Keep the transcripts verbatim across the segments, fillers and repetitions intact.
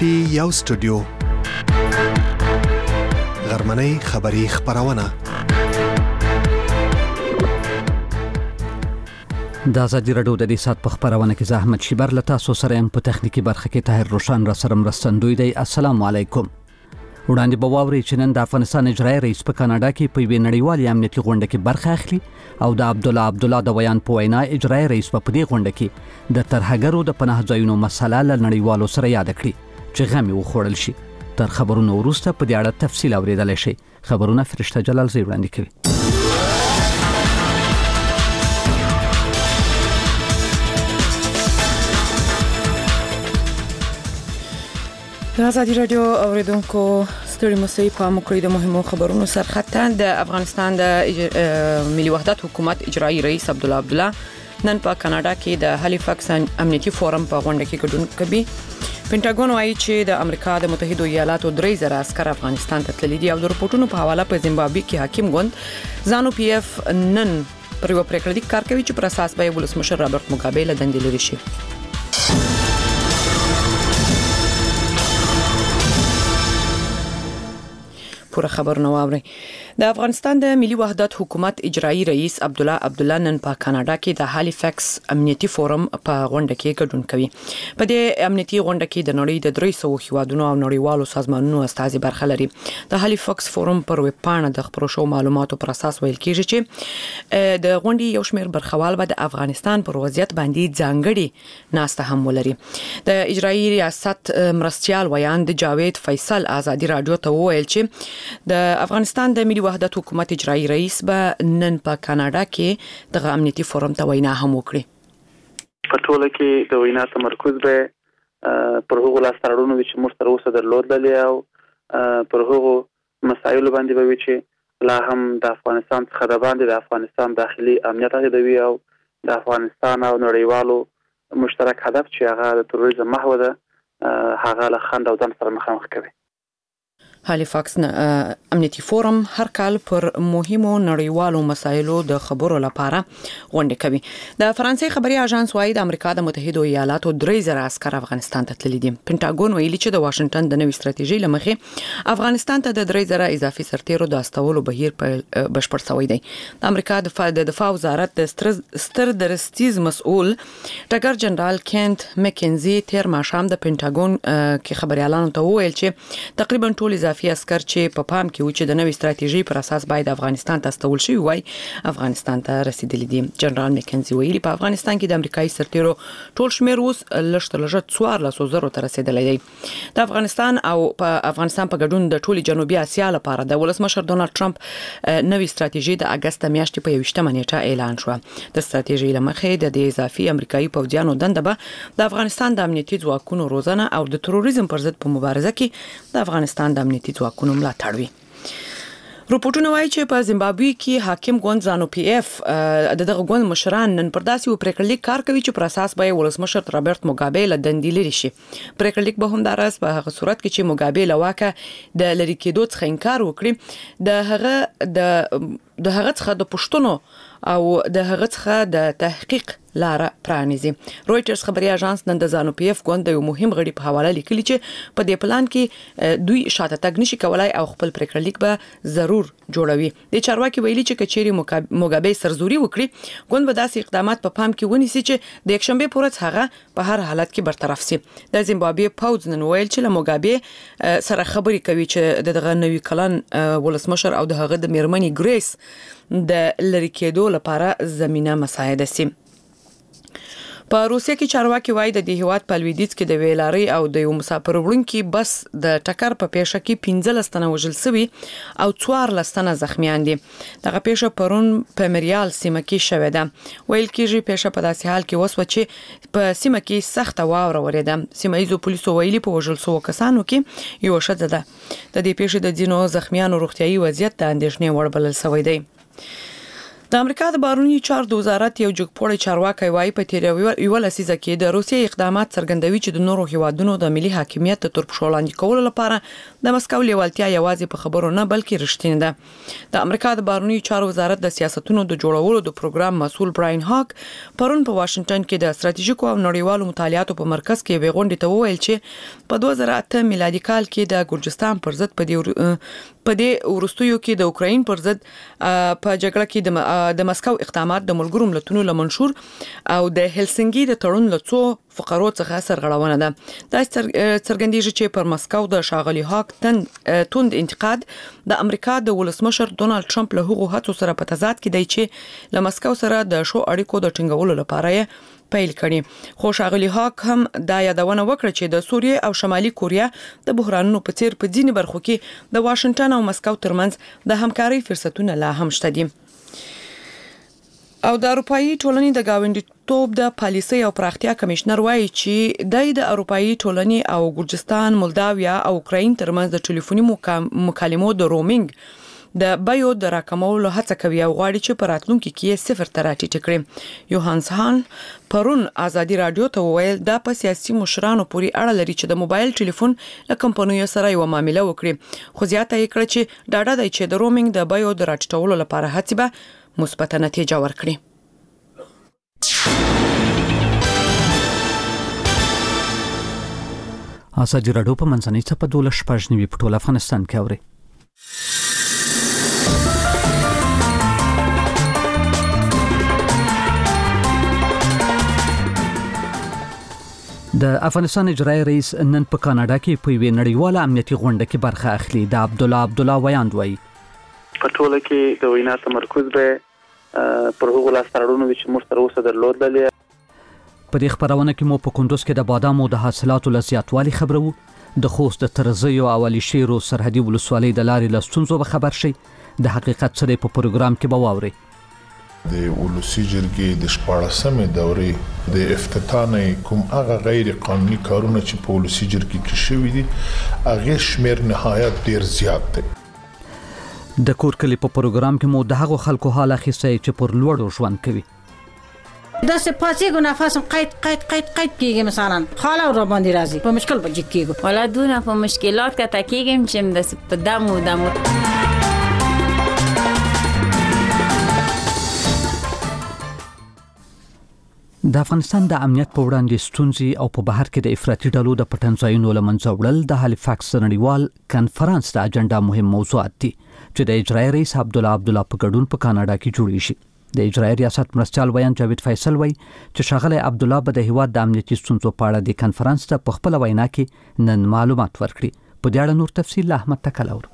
غونډې یو سټوډیو غرمنۍ خبری خبرونه د ازادي راډیو د دې سات په خبرونه کې زحمت شیبر لتا سو سره هم په تخنیکی برخه کې طاهر روشن را سره مرستندوی دی. السلام علیکم. وړاندې به واوري چې نن د افغانستان اجرایي رئیس په کاناډا کې په وی نړیوالې امنیتي غونډه کې برخه اخلي او د عبد الله عبد الله د بیان په وینا اجرایي رئیس په دې غونډه کې د ترهګرو د پناه ځایونو مسله له نړیوالو سره یاد کړي چې غمي وخوړل شي. تر خبرونو وروسته په دې اړه تفصیل اوریدل شي. خبرونه فرشته جلال زی وړاندې کوي. د ازادي راډیو اوریدونکو ستړي مسئ په مکرې د مهمو خبرونو سرخطه د افغانستان د ملي وحدت حکومت اجرایي رئیس عبد الله عبد الله نن په کاناډا کې د هالیفاکس امنیتي فورم په غونډه کې ګډون کوي. پینټاګون وايي چې د امریکا د متحده ایالاتو درې زره عسكر افغانستان ته تللي دي او د رپورټونو په حواله په زیمبابوې کې حاکم ګوند زانو پی اف نن پر یو پریکړه لیک کار کوي چې پر اساس به ولسمشر رابرټ موګابي له دندې لري شي. پوره خبر نو اوري. د افغانستان د ملي وحدت حکومت اجرایي رئیس عبد الله عبد الله نن په کاناډا کې د هالیفاکس امنیتي فورم په غونډه کې ګډون کوي. په دې امنیتي غونډه کې د نړۍ د درې سوه هیوادونو او نړیوالو سازمانونو استازي برخه لري. د هالیفاکس فورم پر ویب پاڼه د خبرو شو معلوماتو پر اساس ویل کیږي چې د غونډې یو شمېر برخوال به د افغانستان پر وضعیت باندې ځانګړي ناسته هم ولري. د اجرایي ریاست مرستيال ویاند جاوید فیصل ازادي رادیو ته وویل چې د افغانستان د ملي وحدت حکومت اجرایي رئیس به نن په کاناډا کې د امنیتي فورم ته وینا هم وکړي. په ټوله کې د وینا تمرکز به پر هغو لاستهراوړنو چې موږ تر اوسه درلودل او پر هغو مسایلو باندې به وي چې لا هم د افغانستان څخه د باندې د افغانستان داخلي امنیت هدوي او د افغانستان او نړیوالو مشترک هدف چې هغه د تروریزم محو ده هغه له خنډ او ځان سره مخامخ کوي. هالیفاکس امنیتي فورم هر کال پر مهمو نړیوالو مسایلو د خبرو لپاره غونډه کوي. د فرانسې خبري اژانس وايي د امریکا د متحده ایالاتو درې زره عسكر افغانستان ته تللي دي. پینټاګون ویلي چې د واشنگټن د نوې ستراتیژۍ لمخې افغانستان ته د درې زره اضافي سرتیرو د استولو بهیر په بشپړ شوی دی. د امریکا د دفاع وزارت د ستر درستیز مسؤل ټاګر جنرال کینت مکینزي تیر ماښام د پینټاګون کې خبريالانو ته وویل چې تقریبا ټول اضافي عسكر چې په پام کې و چې د نوې ستراتیژۍ پر اساس باید افغانستان ته استول شي وای افغانستان ته رسیدلي دي. جنرال مکینزي ویلي په افغانستان کې د امریکایي سرتیرو ټول شمیر اوس لږ لږ څوارلس زره ته رسیدلی دی. د افغانستان او په افغانستان په ګډون د ټولي جنوبي اسیا لپاره د ولسمشر ډونالد ټرمپ نوې ستراتیژي د اگست میاشتې په یوشتمه نیټه اعلان شو. د ستراتیژۍ لمخې د دې اضافي امریکایي پوځیانو دنده به د افغانستان د امنیتي ځواکونو روزنه او د تروریزم پر ضد په مبارزه کې د افغانستان د امنیتي ځواکونو ملاتړ وي. رپورټونه وايي چې په زیمبابوې کې حاکم ګوند زانو پی اف د دغه ګوند مشران نن پر داسې یو پریکړه لیک کار کوي چې پر اساس به ولسمشر رابرټ موګابي له دندې لري شي. پریکړه لیک به هم دراس په هغه صورت کې چې موګابي له واکه د لری کېدو څخه انکار وکړي د هغه د د هغه څخه د پښتنو او د هغه څخه د تحقیق لار پرانیزي. رويټرز خبري اژانس نن د زانو پی اف ګوند یو مهم غړي په حواله لیکلي چې په دې پلان کې دوی شاته تګ نشي کولای او خپل پریکړه لیک به ضرور جوړوي. د چارواکي ویلي چې کچيري موګابي سرزوري وکړي ګوند به داسې اقدامات په پام کې ونیسي چې د یکشنبه پورز هغه په هر حالت کې برطرف شي. د زیمبابوې پوز نن ویل چې له موګابي سره خبري کوي چې دغه نوې کلن ولسمشر او دغه د میرمنې ګریس د لری کېدو لپاره زمينه مساعده سي. په روسیه کې چارواکي وایي د دې هیواد په لویدیځ کې د ویلاري او د یو مسافر وړونکي بس د ټکر په پیښه کې پنځلس تنه وژل شوي او څوارلس تنه زخمیان دي. دغه پیښه پرون په مریال سیمه کې شوې ده. ویل کېږي پیښه په داسې حال کې وسوه چې په سیمه کې سخته واوره وریده. سیمه ایزو پولیسو ویلي په وژل شوو کسانو کې یو ښځه ده. د دې پیښې د ځینو زخمیانو روغتيایي وضعیت د اندېښنې وړ بلل شوی دی. د د امریکا د بهرنیو چارو د وزارت یو جګپوړی چارواکي وایي په تیر یو لسیزه کې د روسیې اقدامات څرګندوي چې د نورو هیوادونو د ملي حاکمیت د تر پښو لاندې کولو لپاره د مسکو لیوالتیا یوازې په خبرو نه بلکې رښتینې ده. د امریکا د بهرنیو چارو وزارت د سیاستونو د جوړولو د پروګرام مسؤل براین هاک پرون په واشنگټن کې د ستراتیژیکو او نړیوالو مطالعاتو په مرکز کې وغونډې ته وویل چې په دوه زره اته میلادي کال کې د ګورجستان پر ضد په دې په دې ورستیو کې د اوکراین پر ضد په جګړه کې د د مسکو اقدامات د ملګرو ملتونو له منشور او د هلسنګي د تړون له څو فقرو څخه سرغړونه ده. دا څرګندېږي چې پر مسکو د شاغلي هاک توند انتقاد د امریکا د ولسمشر ډونالد ټرمپ له هغو هڅو سره په تضاد کې دی چې له مسکو سره د شو اړیکو د ټینګولو لپاره یې پیل کړي. خو شاغلي هاک هم دا یادونه وکړه چې د سوریې او شمالي کوریا د بحرانونو په څیر په ځینې برخو کې د واشنگټن او مسکو ترمنځ د همکارۍ فرصتونه لا هم شته دي. او د اروپאי ټولنې د گاونډیتوب د پالیسي او پراختیا کمشنر وایي چې د اروپאי ټولنې او ګورجستان، مولداویا او اوکراین ترمنځ د ټلیفوني مکالمو د رومینګ د بایو د راکمولو هڅه کوي او غواړي چې په راتلونکي کې صفر ته راټیټ کړي. یوهانس هان پرون ازادي رادیو ته وویل دا په سیاسي مشرانو پورې اړه لري چې د موبایل ټلیفون له کمپنیو سره یو معامله وکړي. خو زیاته یې کړه چې ډاډه دی چې د رومینګ د بایو د راټیټولو لپاره هڅې به مثبت نتیجه ورکړي. ازادي رادیو په منځنۍ څپه دولس شپږ نیوي په ټول افغانستان کې اوري. د افغانستان اجرایي رئیس نن په کاناډا کې په یوه نړیواله امنیتي غونډه کې برخه اخلي. د عبد الله عبد الله ویاند وایي په ټوله کې د وینا تمرکز به پر هغو لاسته چې موږ تر اوسه درلودلې. په دې خبرونه کې مو په کندوز کې د بادامو د حاصلاتو له زیاتوالي خبرو، د خوست د ترزیو او علي شیرو سرحدي ولسوالۍ د لارې له ستونزو به خبر شي. د حقیقت سره په پروګرام کې به واوري. د ولسی جرګې د شپاړسمې دورې د افتتاح کوم هغه غیر قانوني کارونه چې په ولسی جرګې کې شوي دي هغه شمیر نهایت ډیر زیات دی. د کور کلی په پروګرام کې مو د هغو خلکو حال اخیستی چې پر لوړو ژوند کوي. دا سپاسیګو نفسم قید قید قید قید کیږي، مثلا خاله را باندې راځي په مشکل بجې کیږي ولا دونه په مشکلات کې تا کیږم چې د په دمو دمو. د افغانستان د امنیت په وړاندې ستونزې او په بهر کې د افراطي ډلو د پټنځایونو له منځه وړل د هالیفاکس نړیوال کنفرانس د اجنډا مهم موضوعات دي چې د اجرایي رئیس عبد الله عبد الله په ګډون په کاناډا کې جوړ شي. د اجرایي ریاست مرستیال ویان جاوید فیصل وایي چې ښاغلی عبد الله به د هیواد د امنیتي ستونزو په اړه د کنفرانس ته په خپل وینا کې نن معلومات ورکړي. په دې اړه نور تفصیل احمد تکل.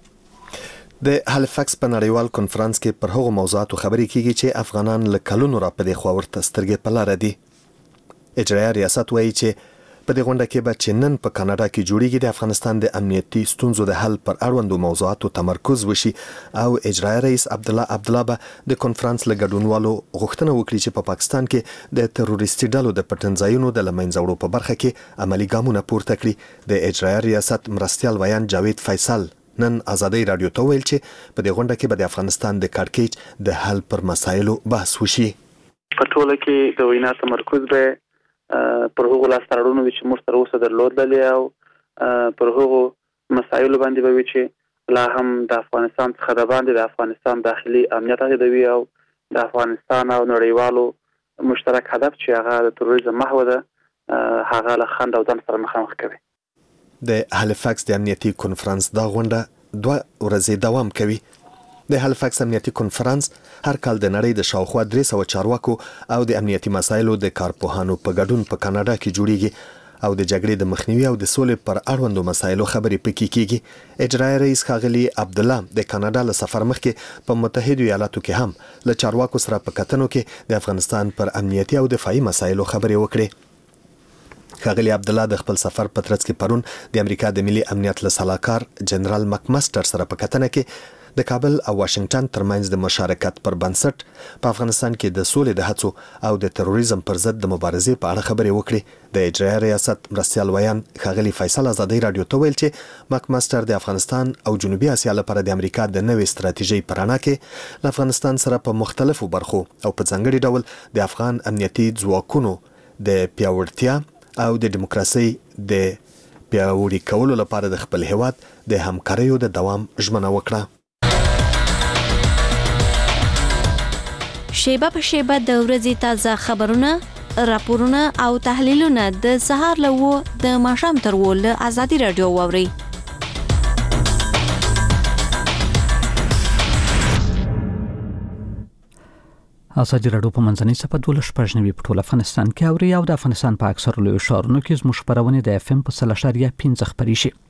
د هالیفاکس په نړیوال کنفرانس کې پر هغو موضوعاتو خبرې کیږي چې افغانان له کلونو را پدې خوا ورته سترګې په لاره دي. اجرایي ریاست وایي چې په دې غونډه کې به چې نن په کاناډا کې جوړیږي د افغانستان د امنیتي ستونزو د حل پر اړوندو موضوعاتو تمرکز وشي او اجرایي رئیس عبد الله عبد الله به د کنفرانس له ګډونوالو غوښتنه وکړي چې په پاکستان کې د تروریستي ډلو د پټنځایونو د له منځه وړو په برخه کې عملي ګامونه پورته کړي. د اجرایي ریاست مرستیال ویان جاوید فیصل نن ازادي رادیو ته ویل چې په دې غونډه کې به د افغانستان د کړکېچ د حل پر مسایلو بحث وشي. په ټوله کې د وینا تمرکز به پر هغو لاسته راوړنو چې موږ تر اوسه درلودلې او پر هغو مسایلو باندې به وي چې لا هم د افغانستان څخه د باندې د افغانستان داخلي امنیت هدوي او د افغانستان او نړیوالو مشترک هدف چې هغه د تروریزم محو ده هغه له خنډ او ځنډ سره مخامخ کوي. د هالیفاکس د امنیتي کنفرانس دا غونډه دوه ورځې دوام کوي. د هالیفاکس امنیتي کنفرانس هر کال د نړۍ د شاوخوا درې سوه چارواکو او د امنیتي مسایلو د کارپوهانو په ګډون په کاناډا کې جوړیږي او د جګړې د مخنیوي او د سولې پر اړوندو مسایلو خبرې پکې کیږي. اجرایي رئیس ښاغلي عبد الله د کاناډا له سفر مخکې په متحدو ایالاتو کې هم له چارواکو سره په کتنو کې د افغانستان پر امنیتي او دفاعي مسایلو خبرې وکړې. ښاغلي عبد الله د خپل سفر په ترڅ کې پرون د امریکا د ملي امنیت له سلاکار جنرال مک ماستر سره په کتنه کې د کابل او واشنگټن ترمنځ د مشارکت پر بنسټ په افغانستان کې د سولې د هڅو او د تروریزم پر ضد د مبارزې په اړه خبرې وکړې. د اجرایه ریاست مرستیال ویان ښاغلي فیصل آزادۍ رادیو ته ویل چې مک ماستر د افغانستان او جنوبي اسیا لپاره د امریکا د نوې ستراتیژۍ په رڼا کې له افغانستان سره په مختلفو برخو او په ځانګړي ډول د افغان امنیتي ځواکونو د پیاوړتیا او د دیموکراسي د پیاوړي کولو لپاره د خپل هیواد د همکاریو د دوام ژمنه وکړه. شیبه په شیبه د ورځې تازه خبرونه، راپورونه او تحلیلونه د سهار له و د ماښام تر و له ازادي رادیو واوري. ازادي رادیو په منځنۍ صفحه دولس پښنوي په ټول افغانستان کې اوري او د افغانستان په اکثر لوی ښارونو کې زموږ خبرونه د اف ام په سل اشاریه پنځه خبري شي.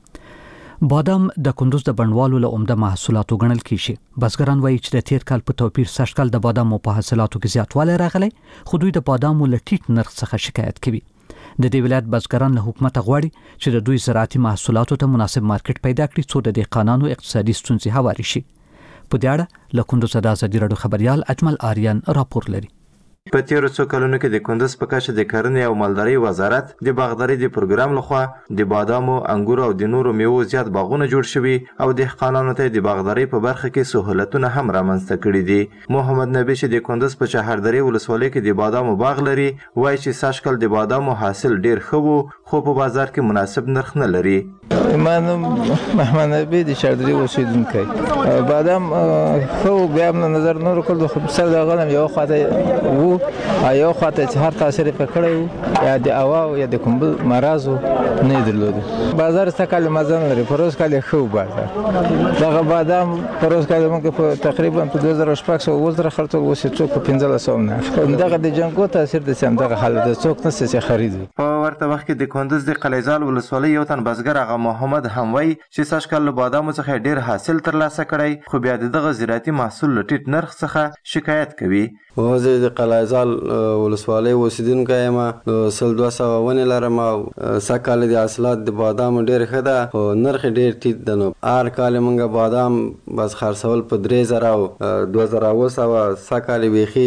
بادام د کندوز د بڼوالو له عمده محصولاتو ګڼل کیږي. بزګران وایي چې د تیر کال په توپیر سږ کال د بادامو په حاصلاتو کې زیاتوالی راغلی، خو دوی د بادامو له ټیټ نرخ څخه شکایت کوي. د دې ولایت بزګران له حکومت غواړي چې د دوی زراعتي محصولاتو ته مناسب مارکیټ پیدا کړي څو د دهقانانو اقتصادي ستونزې هواري شي. په دې اړه له کندوز د ازادي رادیو خبريال اجمل آریان راپور لري. په تیرو څو کلونو کې د کندوز په کچه د کرنې او مالدارۍ وزارت د باغدارۍ د پروګرام لخوا د بادامو، انګورو او د نورو میوو زیات باغونه جوړ شوي او دهقانانو ته د باغدارۍ په برخه کې سهولتونه هم رامنځته کړي دي. محمد نبی چې د کندوز په چهاردرې ولسوالۍ کې د بادامو باغ لري وایي چې سږ کال د بادامو حاصل ډیر ښه و خو په بازار کې مناسب نرخ نه لري. من محمد نبی د چهاردرې اوسیدونکی بادام خو بیا هم نظر نه ورکړ خو سر د غنم یو خواته وو ایو خاطر چې هر تاثیر په کړی یا د اوا یا د کوم مرزو نه درلود. بازار سکل مزن لري پروس کله خو بازار دغه بادام پروس کله موږ په تقریبا په دوه زره شپږ سوه وزره خرڅول وسې څوک په پنځه سوه نه دغه د جنګو تاثیر د سم دغه حالت څوک نه سي خرید. په ورته وخت کې د کندوز د قلیزال ولسوالۍ یو تن بزګر هغه محمد هموي چې سږ کال له بادامو څخه ډیر حاصل ترلاسه کړی خو بیا دغه زراعتي محصول له ټیټ نرخ څخه شکایت کوي. وزه د قلیزال ولسوالۍ اوسیدونکی یم، سل دوه سوه ونې لرم او سږ کال د حاصلات د بادامو ډېر ښه ده خو نرخ ډېر ټیټ ده. نو هر کال موږ بادام بس خرڅول په درې زره او دوه زره اوه سوه، سږ کال بیخي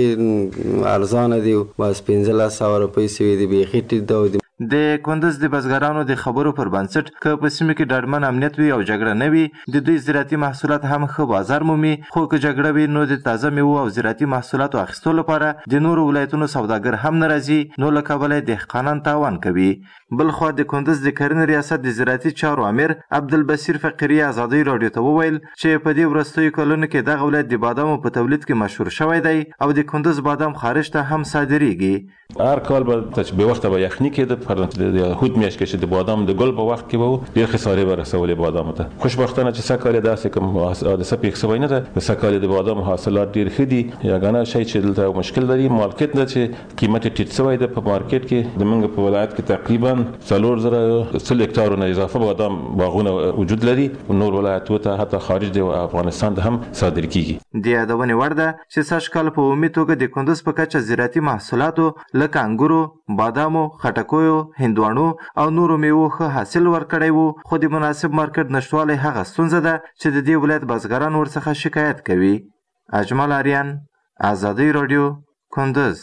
ارزانه دي بس پنځلس سوه روپۍ سوي دي، بیخي ټیټ ده. د کندوز د بزګرانو د خبرو پر بنسټ که په سیمه کې ډاډمن امنیت وي او جګړه نه وي د دوی زراعتي محصولات هم ښه بازار مومي، خو که جګړه وي نو د تازه میوو او زراعتي محصولاتو اخیستو لپاره د نورو ولایتونو سوداګر هم نه راځي، نو له کبله دهقانان تاوان کوي. بلخوا د کندوز د کرنې ریاست د زراعتي چارو امیر عبدالبصیر فقیري ازادۍ رادیو ته وویل چې په دې وروستیو کلونو کې دغه ولایت د بادامو په تولید کې مشهور شوی دی او د کندوز بادام خارج ته هم صادریږي. هر کال به چې به وخت به یخني کېده د یهود میاشت کې چې د بادام د ګل په وخت کې به ډېر خسارې به رسولې بادامو ته. خوشبختانه چې سږ کال یې داسې کوم حادثه پېښ شوی نه ده. سږ کال د بادامو حاصلات ډېر ښه دي. یګانه شی چې دلته مشکل لري مارکیټ ده چې قیمت یې ټیټ شوی ده. په مارکیټ کې زموږ په ولایت کې تقریبا څلور زره سل هکتارو نه اضافه بادام باغونه وجود لري. نور ولایتونو ته حتی خارج د افغانستان ته هم صادر کیږي. د یادونې وړ ده چې سږ کال په عمومي توګه د کندوز په کچه زراعتي محصولاتو لکه انګورو، بادامو، خټکیو، هندواڼو او نورو میوو ښه حاصل ورکړی وو، خو د مناسب مارکیټ نشتوالی هغه ستونزه ده چې د دې ولایت بزګران ورڅخه شکایت کوي. اجمل آریان، ازادۍ رادیو، کندوز.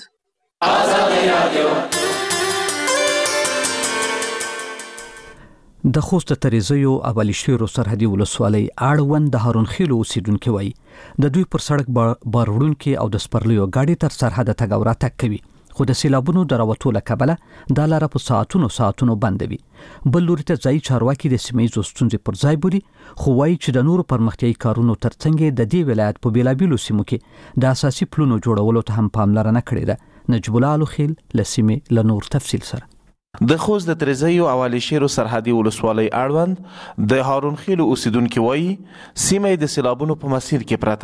ازادۍ رادیو. د خوست تریزیو ابلیشتیرو سرحدي ولسوالۍ اړوند د هارون خیلو اوسیدونکي وایي د دوی پر سړک بار وړونکي او د سپرلیو ګاډي تر سرحده تګ او راتګ کوي، خو د سیلابونو د راوتو له کبله دا لاره په ساعتونو ساعتونو بندوي. بل لوري ته ځایي چارواکي د سیمه ییزو ستونزې پر ځای بولي، خو وایي چې د نورو پرمختیایي کارونو ترڅنګ د دې ولایت په بیلابیلو سیمو کې د اساسي پلونو جوړولو ته هم پاملرنه کړې ده. نجیب الله الخیل له سیمې له نور تفصیل سره. د خوست د تریزیو او الیشیرو سرحدي ولسوالۍ اړوند د هارون خیلو اوسیدونکي وایي سیمه د سیلابونو په مسیر کې پراته ده.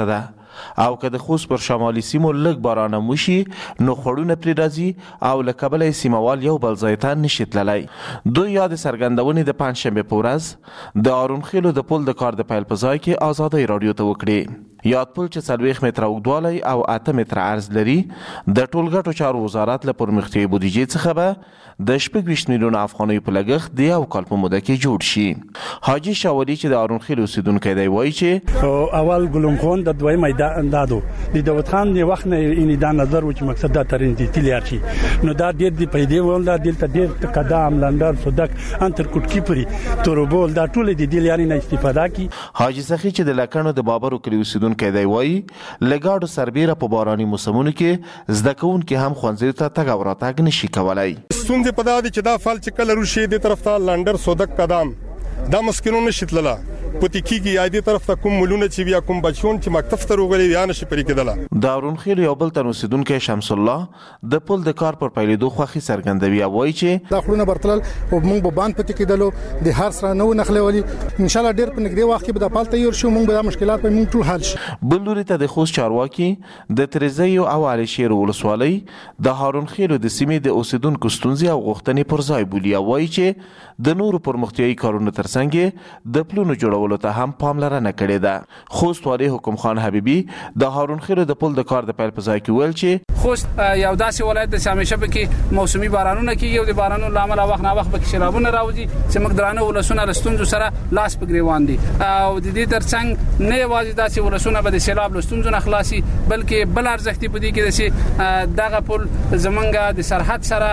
او که د خوست پر شمالي سیمو لږ باران هم وشي نو خوړونه پرې راځي او له کبله یې سیموال یو بل ځای ته نشي تللی. دوی یا د څرګندونې د پنجشنبې په ورځ د ارونخیلو د پل د کار د پیل په ځای کې ازادۍ راډیو ته وکړې. یاد پل چې څلوېښت متره اوږدوالی او اته متره عرض لري د ټولګټو چارو وزارت له پرمختیایي بودیجې څخه به د شپږ ویشت میلیونه افغانیو په لګښت د یو کال په موده کې جوړ شي. حاجي شاولي چې د ارونخیل اوسیدونکی دی وایي چې اول ګلم خان د دویم میدان دادو د داوود خان د وخت نه یې دا نظر و چې مقصد دا ترین دي تلیار شي نو دا ډېر دی پیدا ول دا دلته ډېر قدم لندر صدق انتر کوټکی پری توربول دا ټول د دې لارې نه استفاده کی. حاجي سخی چې د لکڼو د بابر کلی اوسیدونکی دی وایي لګاډو سربیره په باراني موسمونو کې زده کوونکي هم ښوونځیو ته تګ او راتګ نشي کولی. ستونزې په دا دي چې دا فال چې کله روشي د طرف ته لندر صدق قدم دا مسکینو نشي تلله پتی کیږي یا دې طرف ته کوم ملونه چې بیا کوم بچون چې مکتب ته روغلي یا نشي پرې کېدله. د ارونخیل یو بل تن اوسیدونکی شمس الله د پل د کار پر پیلېدو خوښي څرګندوي او وایي چې دا خلونه برتلل او موږ به باندې پتی کېدلو د هر سره نو نخلولي ان شاء الله ډېر په نږدې وخت کې به د پال تیار شو موږ به دا مشکلات په موږ ټول حل شي. بل لوري ته د خوست چارواکي د تریزیو او علشیر ولسوالۍ د هارونخیل د سیمې د اوسیدونکو ستونزې او غوښتنې پر ځای بولي او وایي چې د نورو پرمختیایي کارونو ترڅنګ د پلونو جوړولو ته هم پاملرنه کړې ده. خوست والي حکم خان حبیبي د هارونخیل د پل د کار د پیل په ځای کې ویل چې خوست یو داسې ولایت د همیشه به کې موسمي بارانونه کیږي او د بارانونو لامل وخت نه وخت به کې سیلابونه راوځي چې موږ درانه ولسونه لستونزو سره لاس په ګریوان دي او د دې ترڅنګ نه یوازې داسې ولسونه به د سیلاب لستونزو نه خلاصي بلکې بل ارزښت په دې کې چې دغه پل زمونږ د سرحد سره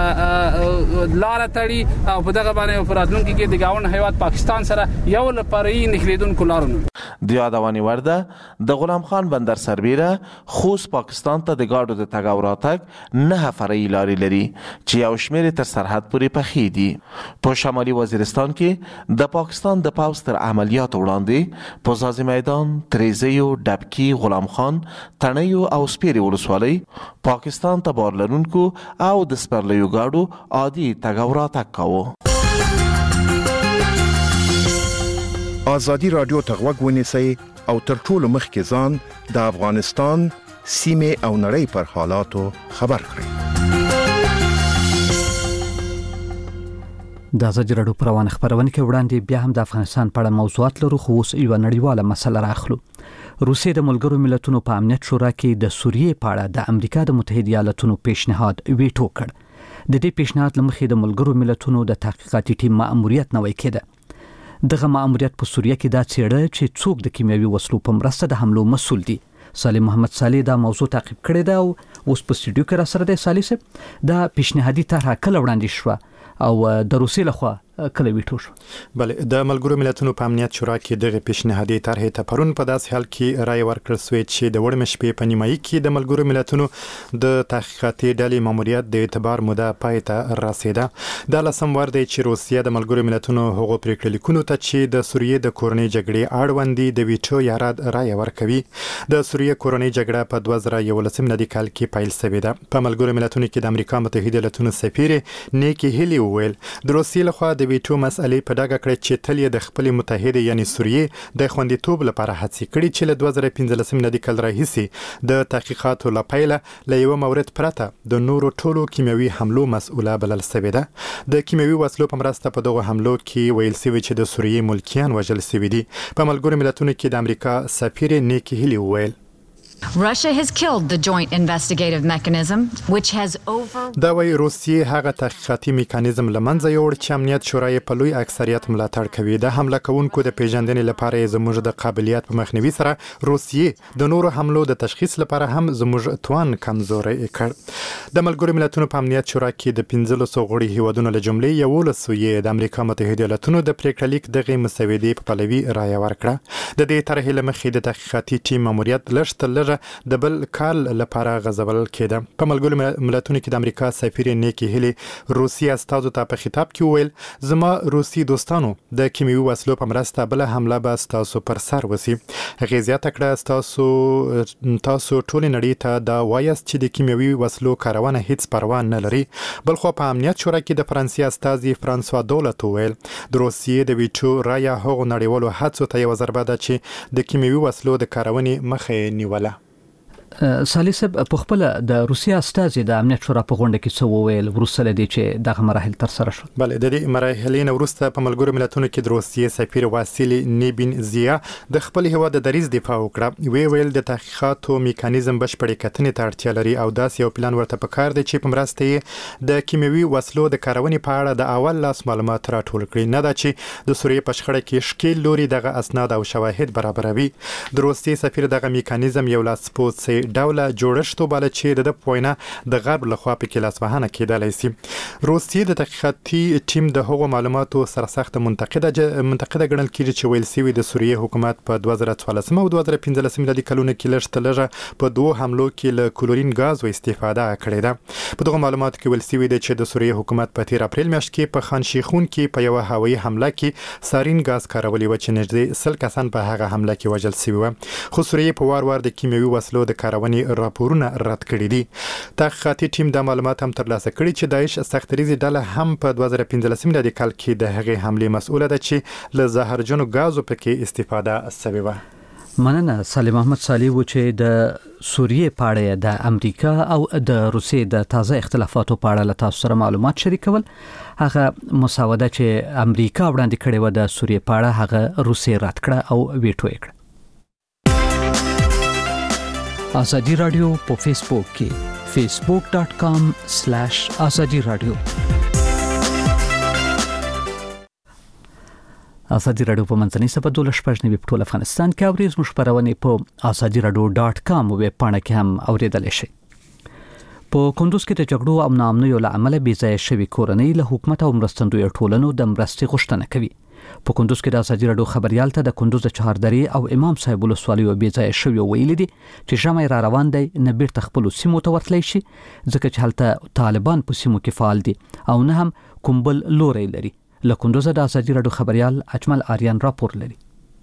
لار تړي او په دغه باندې په راتلونکي کې د ګاونډ هیواد پاکستان سره یو لپاره یې نخلیدونکو لارونه. د یادونې وړ ده د غلام خان بندر سربیره خوست پاکستان ته د ګاډو د تګ او راتګ نه فرعي لارې لري چې یو شمېر تر سرحد پورې پخې دي. په شمالي وزیرستان کې د پاکستان د پوځ تر عملیاتو وړاندې په ځاځي میدان، تریزیو، ډبکي، غلام خان، تڼیو او سپیرې ولسوالۍ پاکستان ته بار لرونکو او د سپرلیو ګاډو عادي تګ او راتګ کاوه. آزادی رادیو ته غوږ ونیسئ او تر ټولو مخکې ځان د افغانستان سیمې او نړۍ پر حالاتو خبر کړئ. د آزادی رادیو پر روانه خبرونه کې وړاندې بیا هم د افغانستان په اړه موضوعات لرو خو اوس یو نړیواله مسله راخلو. روسیې د ملګرو ملتونو په امنیت شورا کې د سوریې په اړه د امریکا د متحده ایالاتونو پیشنهاد ویټو کړ. د دې پیشنهاد لمخې د ملګرو ملتونو د تحقیقاتي ټیم مأموریت نوی کېده. دغه مأموریت په سوریه کې دا څېړه چې څوک د کیمیاوي وسلو په مرسته د حملو مسؤل دي. صالح محمد صالح دا موضوع تعقیب کړی دا او اوس په سټوډیو کې را سره دی. صالح صاحب دا پیشنهادي طرحه کله وړاندې شوه او د روسیې لخوا کله ویټو شو؟ بله د ملګرو ملتونو په امنیت شورا کې دغه پیشنهادي طرحې ته پرون په داسې حال کې رای ورکړل شوې چې د وړمې شپې په نیمایي کې د ملګرو ملتونو د تحقیقاتي ډلې ماموریت د اعتبار موده پای ته رسیده. دا لسم وار دی چې روسیه د ملګرو ملتونو هغو پریکړې لیکونو ته چې د سوریې د کورنۍ جګړې اړوند دي د ویټو یا رد رای ورکوي. د سوریې کورنۍ جګړه په دوه زره یولسم کال کې پیل شوې ده. په ملګرو ملتونو کې د امریکا متحده ایالاتونو سفیر نیکی هیلی وویل د روسیې لخوا د ویټو مسئلې په ډاګه کړې چې تل یې د خپل متحده یعنی سوریې د خوندیتوب لپاره هڅې کړې چې له دوه زره پنځلسم کال راهیسې د تحقیقاتو لپاره له یو مورد پرته د نورو ټولو کیمیاوي حملو مسؤله بلل شوې ده. د کیمیاوي وسلو په مرسته په دغه حملو کې ویل شوی چې د سوریې ملکیان وژل شوي دي. په ملګرو ملتونو کې د امریکا سفیر نیکی هیلی وویل Russia has killed the joint investigative mechanism which has over دا وی روسیې هغه تحقیقاتي میکانیزم لمنځه یوړ چې امنیت شورا یې په لوی اکثریت ملاتړ کوي. د حمله کوونکو د پیژندنې لپاره زموږ د قابلیت په مخنیوي سره روسیې د نورو حملو د تشخیص لپاره هم زموږ توان کمزوري کړ. د ملګرو ملتونو په امنیت شورا کې د پنځلسو غړي هیوادونو له جملې یولسو یې د امریکا متحده ایالاتونو د پریکړه لیک دغه مسودې په پلوي رایه ورکړه. د دې طرحې له مخې د تحقیقاتي ټیم ماموریت لږ تر لږه لږه د بل کال لپاره غځول کېده. په ملګرو ملتونو کې د امریکا سفیر نیکی هیلی روسي استازو ته په خطاب کې وویل زما روسي دوستانو د کیمیاوي وسلو په مرسته بل حمله به ستاسو پر سر وسی. هغې زیاته کړه ستاسو تاسو ټولې نړۍ ته دا وایاست چې د کیمیاوي وسلو کارونه هیڅ پروا نه لري. بلخو په امنیت شورا کې د فرانسې استازي فرانسوا دولت وویل د روسیې د ویټو رایه هغو نړیوالو هڅو ته یوه ضربه ده چې د کیمیاوي وسلو د کارونې مخه یې نیوله. سالی صاحب په خپل د روسیا استازي د امنیت شورا په غونډه کې څه وویل وروسته له دې چې دغه مراحل تر سره شول؟ بله د دې مراحلې نه وروسته په ملګرو ملتونو کې د روسیې سفیر واسیلی نیبینزیا د خپل هیواد د دریځ دفاع وکړه. وی ویل د تحقیقاتو میکانیزم بشپړې کتنې ته اړتیا لري او داسې یو پلان ورته پکار دی چې په مرسته یې د کیمیاوي وسلو د کارونې په اړه د اول لاس معلومات راټول کړي، نه دا چې د سوریې په شخړه کې ښکیل لوري دغه اسناد او شواهد برابروي. د روسیې سفیر دغه میکانیزم یو لاسپوڅی ډوله جوړښت وباله چې د پوینه د غرب لخوا پکې لاسوهنه کېدلی شي. روسیې د تحقیقاتي ټیم د هغو معلوماتو سره سخت منتقده منتقده ګڼل کېږي چې ویل شوي د سوریې حکومت په دوه زره څوارلسم او دوه زره پنځلسم میلادي کلونو کې لږ تر لږه په دوو حملو کې له کلورین ګازو استفاده کړې ده. په دغو معلوماتو کې ویل شوي دی چې د سوریې حکومت په تیر اپریل میاشت کې په خان شیخون کې په یوه هوایي حمله کې سارین ګاز کارولي و چې نږدې سل کسان په هغه حمله کې وژل شوي وو. خو سوریې په وار وار د کیمیاوي وسلو د کارونې راپورونه رد کړي دي. تحقیقاتي ټیم دا معلومات هم ترلاسه کړي چې داعش سختریزي ډله هم په دوه زره پنځلسم میلادي کال کې د هغې حملې مسؤله ده چې له زهرجنو ګازو پکې استفاده شوې وه. مننه. سالم محمد صالح و چې د سوریې په اړه د امریکا او د روسیې د تازه اختلافاتو په اړه له تاسو سره معلومات شریکول. هغه مسوده چې امریکا وړاندې کړې و د سوریې په اړه هغه روسیې رد کړه او ویټو یې کړه. آزادی رادیو په فیسبوک کې فیسبوک ډاٹ کام سلیش آزادی رادیو. آزادی رادیو په منځنۍ صفحه دوله شپږ نوي په ټول افغانستان کې اوري. زموږ خپرونې په آزادی رادیو ډاٹ کام ویب پاڼه کې هم اوریدلی شئ. په کندوز کې د جګړو او ناامنیو له امله بې ځایه شوي کورنۍ له حکومت او مرستندویه ټولنو د مرستې غوښتنه کوي. په کندوز کې د آزادی رادیو خبريال ته د کندوز د چهاردرې او امام صاحب ولسوالیو بې ځایه شوي ویلي دي چې ژمی را روان دی، نه بیرته خپلو سیمو ته ورتلی شي ځکه چې هلته طالبان په سیمو کې فعال دي او نه هم کوم بل لوری لري. له کندوزه د آزادی رادیو خبريال اجمل آریان راپور لري.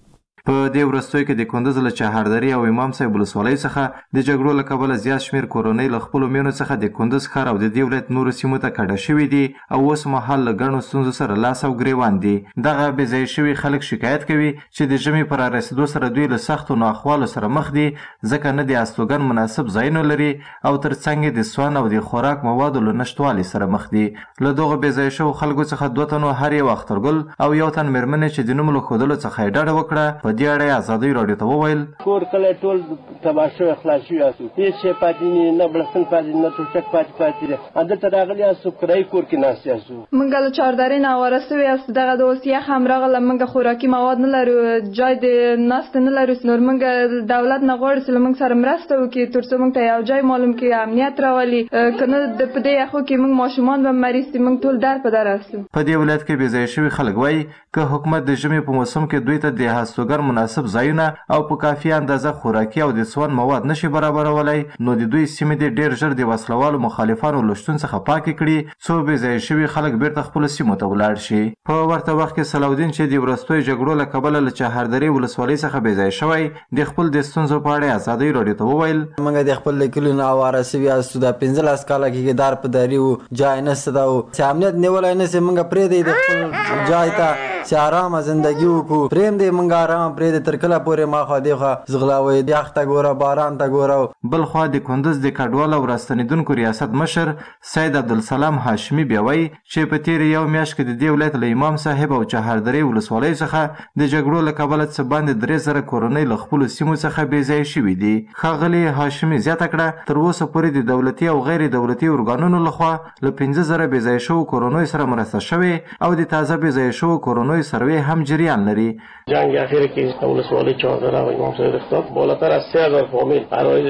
په دې وروستیو کې د کندوز له چهاردرې او امام صاحب ولسوالۍ څخه د جګړو له کبله زیات شمېر کورنۍ له خپلو مېنو څخه د کندوز ښار او د دې ولایت نورو سیمو ته کډه شوي دي او اوس مهال له ګڼو ستونزو سره لاس او ګریوان دي. دغه بې ځایه شوي خلک شکایت کوي چې د ژمي په رارسېدو سره دوی له سختو ناخوالو سره مخ دي ځکه نه د استوګن مناسب ځایونه لري او ترڅنګ یې د سون او د خوراک موادو له نشتوالي سره مخ دي. له دغو بې ځایه شوو خلکو څخه دوه تنو هر یو اخترګل او یو تن مېرمنې چې د نوم له ښودلو څخه یې ډډه وکړه په دې اړه یې ازادۍ راډیو ته وویل کور کله ټول تباه شوی خلاص شوي یاستو، هېڅ شی پاتې نه، بړستن پاتې نه، توشک پاتې پاتې دی. همدلته راغلي یاستو، کرایي کور کې ناست یاستو. موږ له چهاردرې نه اواره سوي یاستو. دغه د اوس یخ هم راغله، موږ خوراکي مواد نه لرو، جای د ناستې نه لرو. نور موږ دولت نه غواړو چې له موږ سره مرسته وکړي تر څو موږ ته یو جای معلوم کړي، امنیت راولي. که نه په دې یخو کې موږ ماشومان به مریض دي، موږ ټول در په در هستو. په دې ولایت کې بې ځایه شوي خلک وایي که حکومت د ژمي په موسم کې دوی ته د هستوګر مناسب ځایونه او په کافي اندازه خوراکي او د سون مواد نشي برابرولای نو د دوی سیمې د ډیر ژر د وسلوالو مخالفانو لشتون څخه پاکې کړي څو بې ځایه شوي خلک بیرته خپلو سیمو ته ولاړ شي. په ورته وخت کې صلاحالدین چې د وروستیو جګړو له کبله له چهاردرې ولسوالۍ څخه بې ځایه شوی د خپل د ستونزو په اړه ازادۍ راډیو ته وویل موږ د خپل له کلي نه اواره سوي یاستو. دا پنځلس کاله کېږي دار په داري وو، جای نشته ده او چې امنیت نیولی نه شي موږ پرېږدی د خپل جای ته چې ارامه زندګي وکړو. پرېږدی موږ ارامه پرېږدی تر کله پورې ماخوا دېخوا ځغلاوئ، یخ ته ګوره، باران ته ګوره. بل خوا د کندوز د کډوال او راستنېدونکو ریاست مشر سید عبدالسلام هاشمي بیا وایي چې په تېرې یو میاشت کې د دې ولایت له امام صاحب او چهاردرې ولسوالۍ څخه د جګړو له کبله څه باندې درې زره کورنۍ له خپلو سیمو څخه بې ځایه شوي دي. ښاغلي هاشمي زیاته کړه تر اوسه پورې د دولتي او غیر دولتي ارګانونو لخوا له پنځه زره بې ځایه شوو کورنیو سره مرسته شوې او د تازه بې ځایه شوو کورنیو سروې هم جریان لري. جنگ اخیر که ولسوالی چهاردره و امام صاحب اختلاف بالاتر از سه هزار فامیل عرایزش به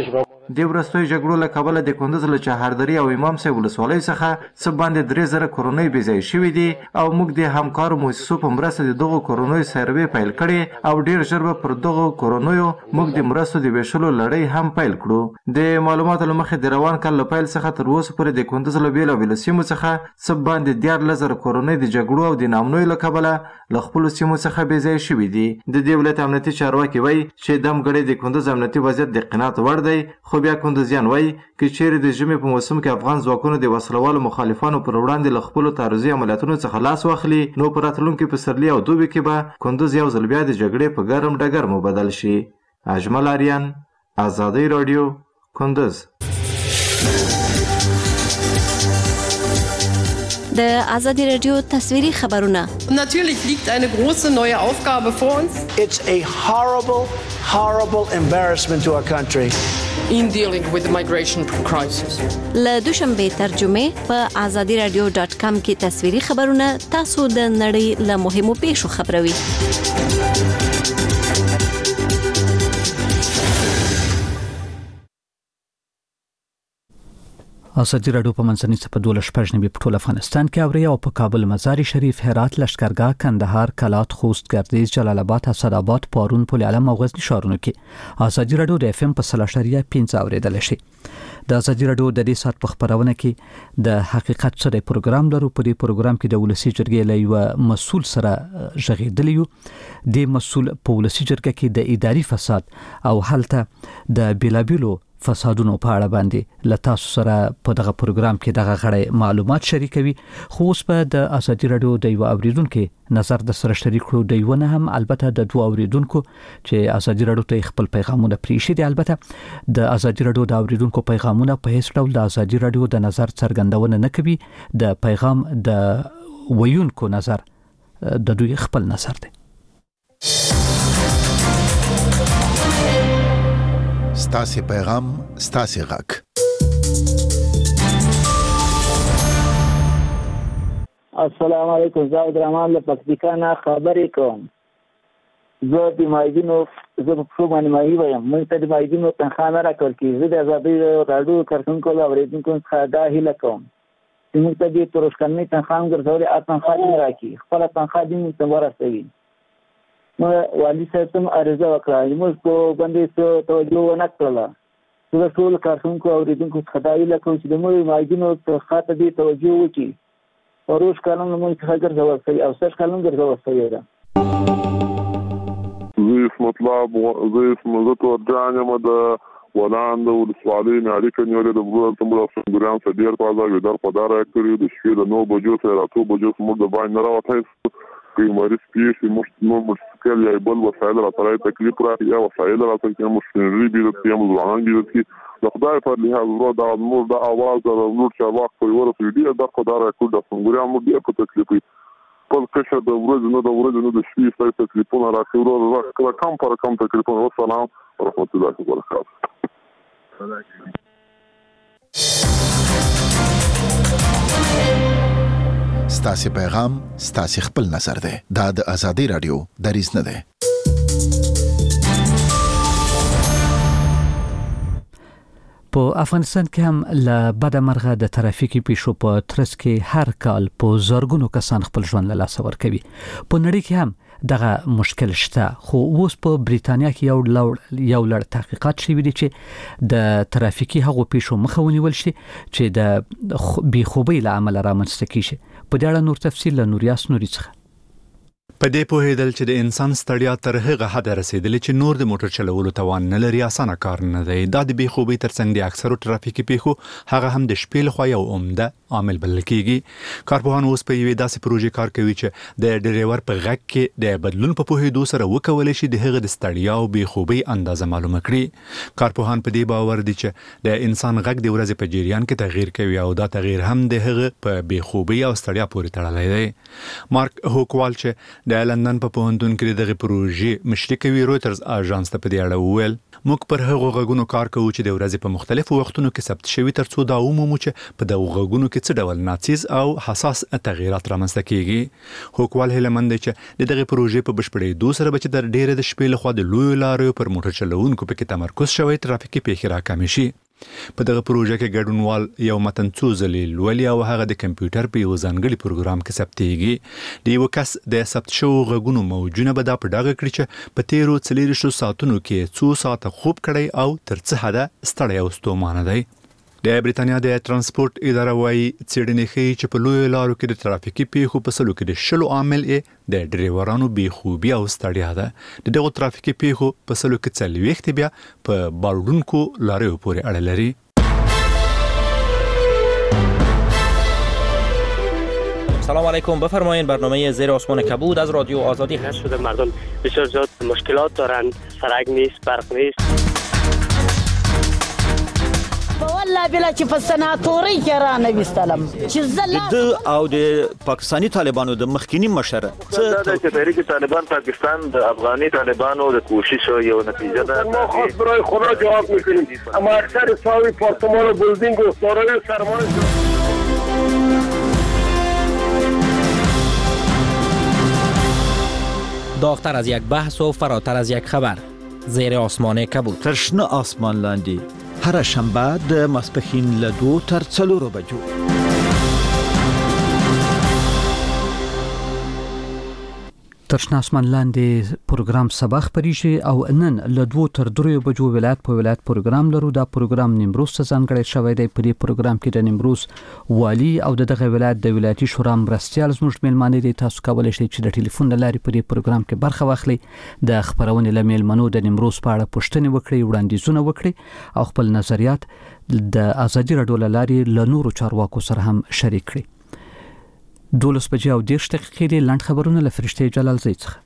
د وروستیو جګړو له کبله د کندز له چهاردري او امام صاحب ولسوالۍ څخه څه باندې درې زره کورنۍ بېځایه شوي دي او موږ د همکارو مؤسسو په مرسته د دغو کورنیو سروې پیل کړې او ډېر ژر به پر دغو کورنیو موږ د مرستو د ویشلو لړۍ هم پیل کړو. د معلوماتو له مخې د روان کال له پیل څخه تر اوسه پورې د کندز له بېلابېلو سیمو څخه څه باندې دیارلس زره کورنۍ د جګړو او د ناامنیو له کبله له خپلو سیمو څخه بېځایه شوي دي. د دې ولایت امنیتي چارواکي وایي چې دمګړی د کندز امنیتي وضعیت د قناعت وړ دی، خو بیا کندزیان وایي که چیرې د ژمي په موسم کې افغان ځواکونو د وسلوالو مخالفانو پر وړاندې له خپلو تعرضي عملیاتونو څخه لاس واخلي نو په راتلونکي پسرلي او دوبي کې به کندز یو ځل بیا د جګړې په ګرم ډګر مبدل شي. اجمل آریان، آزادی رادیو، کندز. د آزادی رادیو تصویری خبرونه. Natürlich liegt eine große neue Aufgabe vor uns. It's a horrible, horrible embarrassment to our country. In dealing with the migration crisis. له دوشنبه ترجمه په آزادی رادیو ډاټ کام کې تصویری خبرونه تاسو د نړۍ له مهمو پیښو خبروي. آزادی رادیو په منځني څپه دولس شپږ نوي په ټول افغانستان کې اوري او په کابل، مزار شریف، هرات، لشکرګاه، کندهار، کلات، خوست، ګردیز، جلال آباد، اسداباد، پارون، پل علم او غزنی ښارونو کې آزادی رادیو د اف ام په سل اشاریه پنځه اوریدل شي. د آزادی رادیو د دې سات په خبرونه کې د حقیقت سره پروګرام لرو. په دې پروګرام کې د ولسی جرګې له یو مسول سره ژغېدلی یو. د مسول په ولسی جرګه کې د اداري فساد او هلته د بیلابیلو فسادونو په اړه باندې له تاسو سره په دغه پروګرام کې دغه غړي معلومات شریکوي. خو اوس په د آزادی رادیو د یو اوریدونکو نظر د سره شریک کړو. د یو نه هم البته د دوه اوریدونکو چې آزادی رادیو ته خپل پیغامونه پریښي دي. البته د آزادی رادیو د اوریدونکو پیغامونه په هیڅ ډول د آزادی رادیو د نظر څرګندونه نه کوي. د پیغام د ویونکو نظر د دوی خپل نظر دی. ستاسي پیغام ستاسي غږ. السلام علیکم. زاید رحمان له پکتیکا نه خبرې کوم. زه د مایدینو زه په څو باندې مایي وایم موږ ته د مایدینو تنخواه نه راکول کېږي. زه د آزادۍ راډیو کارکونکو له اورېدونکو څخه دا هیله کوم چې موږ ته د تروشکلنۍ تنخواه هم ګرځولې هغه تنخواه دې نه راکړي. خپله تنخواه دې موږ ته ورسوي. نو والي صاحب ته عرضه وکړه موږ په باندې څه توجه ونه کړله. زه د ټول کارکونکو اورېدونکو څخه دا هیله کوم چې د موږ مایدینو تنخواه ته دې توجه وکړي. روش کالم له موږ څخه ګرځول شوی او سږ کالم ګرځول شوی ده. زه اسمت الله زه اسمت ورجان یم د ولان د ولسوالۍ نه اړیکه نیولې د بلوړ تمړو څنګهران څخه ډېر پازا ویدار پدار کړی د شپې د نو بجو سره راتو بجو موږ د باندې نه راوځي که مریض پیښ موږ نو مشکل یا بل وسایل راځي تکلیف راځي یا وسایل راځي چې موږ شنري بي د تیم ځوانان دي چې د خدای په لحاظ ورو دا نور د اواز او نور چې وخت په ورته دی د خدای کول د څنګهران موږ ډېر په تکلیف په کښه د ورځې نو د ورځې نو د شپې ستاسو تکلیفونه راځي ورو کله کم پر کم تکلیفونه. والسلام ورحمت الله وبرکاته. ستاسي پیغام ستاسي خپل نظر دی. دا د آزادی رادیو دریځ نه دی. په افغانستان کې هم له بده مرغه د ترافیکي پیښو په ترڅ کې هر کال په زرګونو کسان خپل ژوند له لاسه ورکوي. په نړۍ کې هم دغه مشکل شته. خو اوس په بریتانیا کې یو لړ یو لړ تحقیقات شوي دي چې د ترافیکي هغو پیښو مخه ونیول شي چې د بې خوبۍ له امله رامنځته کیږي. په دې اړه نور تفصیل له نوریاس نوري څخه. په دې پوهېدل چې د انسان ستړیا تر هغه حد رسیدلې چې نور د موټر چلولو توان نه لري اسانه کار نه دی. دا د بې خوبۍ ترڅنګ د اکثرو ترافیکي پیښو هغه هم د شپې لخوا یو عمده عامل بلل کېږي. کارپوهان اوس په یوې داسې پروژې کار کوي چې د ډریور په غږ کې د بدلون په پوهېدو سره وکولی شي د هغه د ستړیا او بې خوبۍ اندازه معلومه کړي. کارپوهان په دې باور دي چې د انسان غږ د ورځې په جریان کې تغییر کوي او دا تغییر هم د هغه په بې خوبۍ او ستړیا پورې تړلی دی. مارک هوکوال چې د لندن په پوهنتون کې دغه پروژې مشري کوي. رويټرز اژانس ته په دې اړه وویل موږ پر هغو غږونو کار کوو چې د ورځې په مختلفو وختونو کې ثبت شوي ترڅو دا ومومو چې په دغو غږونو کې څه ډول ناڅیز او حساس تغیرات رامنځته کیږي. هوکوال هیلمند چې د دغه پروژې په بشپړېدو سره به چې د ډېرې د شپې لخوا د لویو لاریو پر موټر چلوونکو پکې تمرکز شوی ترافیکي پیښې راکمې شي. په دغه پروژه کې ګډونوال یو متن څو ځلې لولي او هغه د کمپیوټر په یو ځانګړي پروګرام کې ثبتېږي. د یو کس د ثبت شوو غږونو موجونه به دا په ډاګه کړي چې په تیرو څلېرویشتو ساعتونو کې څو ساعته خوب کړی او تر څه حده ستړی او ستومانه دی. د بریتانیا د ترانسپورت اداره وايي څېړنې ښیي چې په لویو لارو کې د ترافیکي پیښو په سلو کې د شلو عامل یې د ډریورانو بېخوبي او ستړیا ده. د دغو ترافیکي پیښو په سلو کې څلوېښت بیا په باروړونکو لاریو پورې اړه لري. سلام علیکم، بفرمایید. برنامه زیر آسمان کبود از رادیو آزادی هست. شده مردم بسیار زیاد مشکلات دارند، سرک نیست، برق نیست. والله بلا چې په سناتوري کې را نه وستلم چې زلا د او د پاکستانی طالبانو د مخکینی مشر څه د تحریک طالبان پاکستان د افغاني طالبانو د کوشش یو نتیجه ده. ما خاص برای خدا جواب میکنیم اما اکثر ساوی پارتمان و بلدینگ و سارای سرمان داغتر از یک بحث و فراتر از یک خبر. زیر آسمان کبود. ترشنه آسمان لاندی هر شنبه د ماسپښین له دوو تر څلورو بجو. ترشنه آسمان لاندې پروګرام سبا خپریږي او نن له دوو تر دریو بجو ولایت په ولایت پروګرام لرو. دا پروګرام نیمروز ته ځانګړی شوی دی. په دې پروګرام کې د نیمروز والی او دغه ولایت د ولایتي شورا مرستیال زموږ میلمانه دي. تاسو کولی شئ چې د ټلیفون له لارې په دې پروګرام کې برخه واخلئ، د خبرونې له میلمنو د نیمروز په اړه پوښتنې وکړئ، وړاندیزونه وکړئ او خپل نظریات د ازادي راډیو له لارې له نورو چارواکو سره هم شریک کړئ. دولس بجې او دېرش دقیقې دي. لنډ خبرونه له فرشتې جلالزۍ څخه.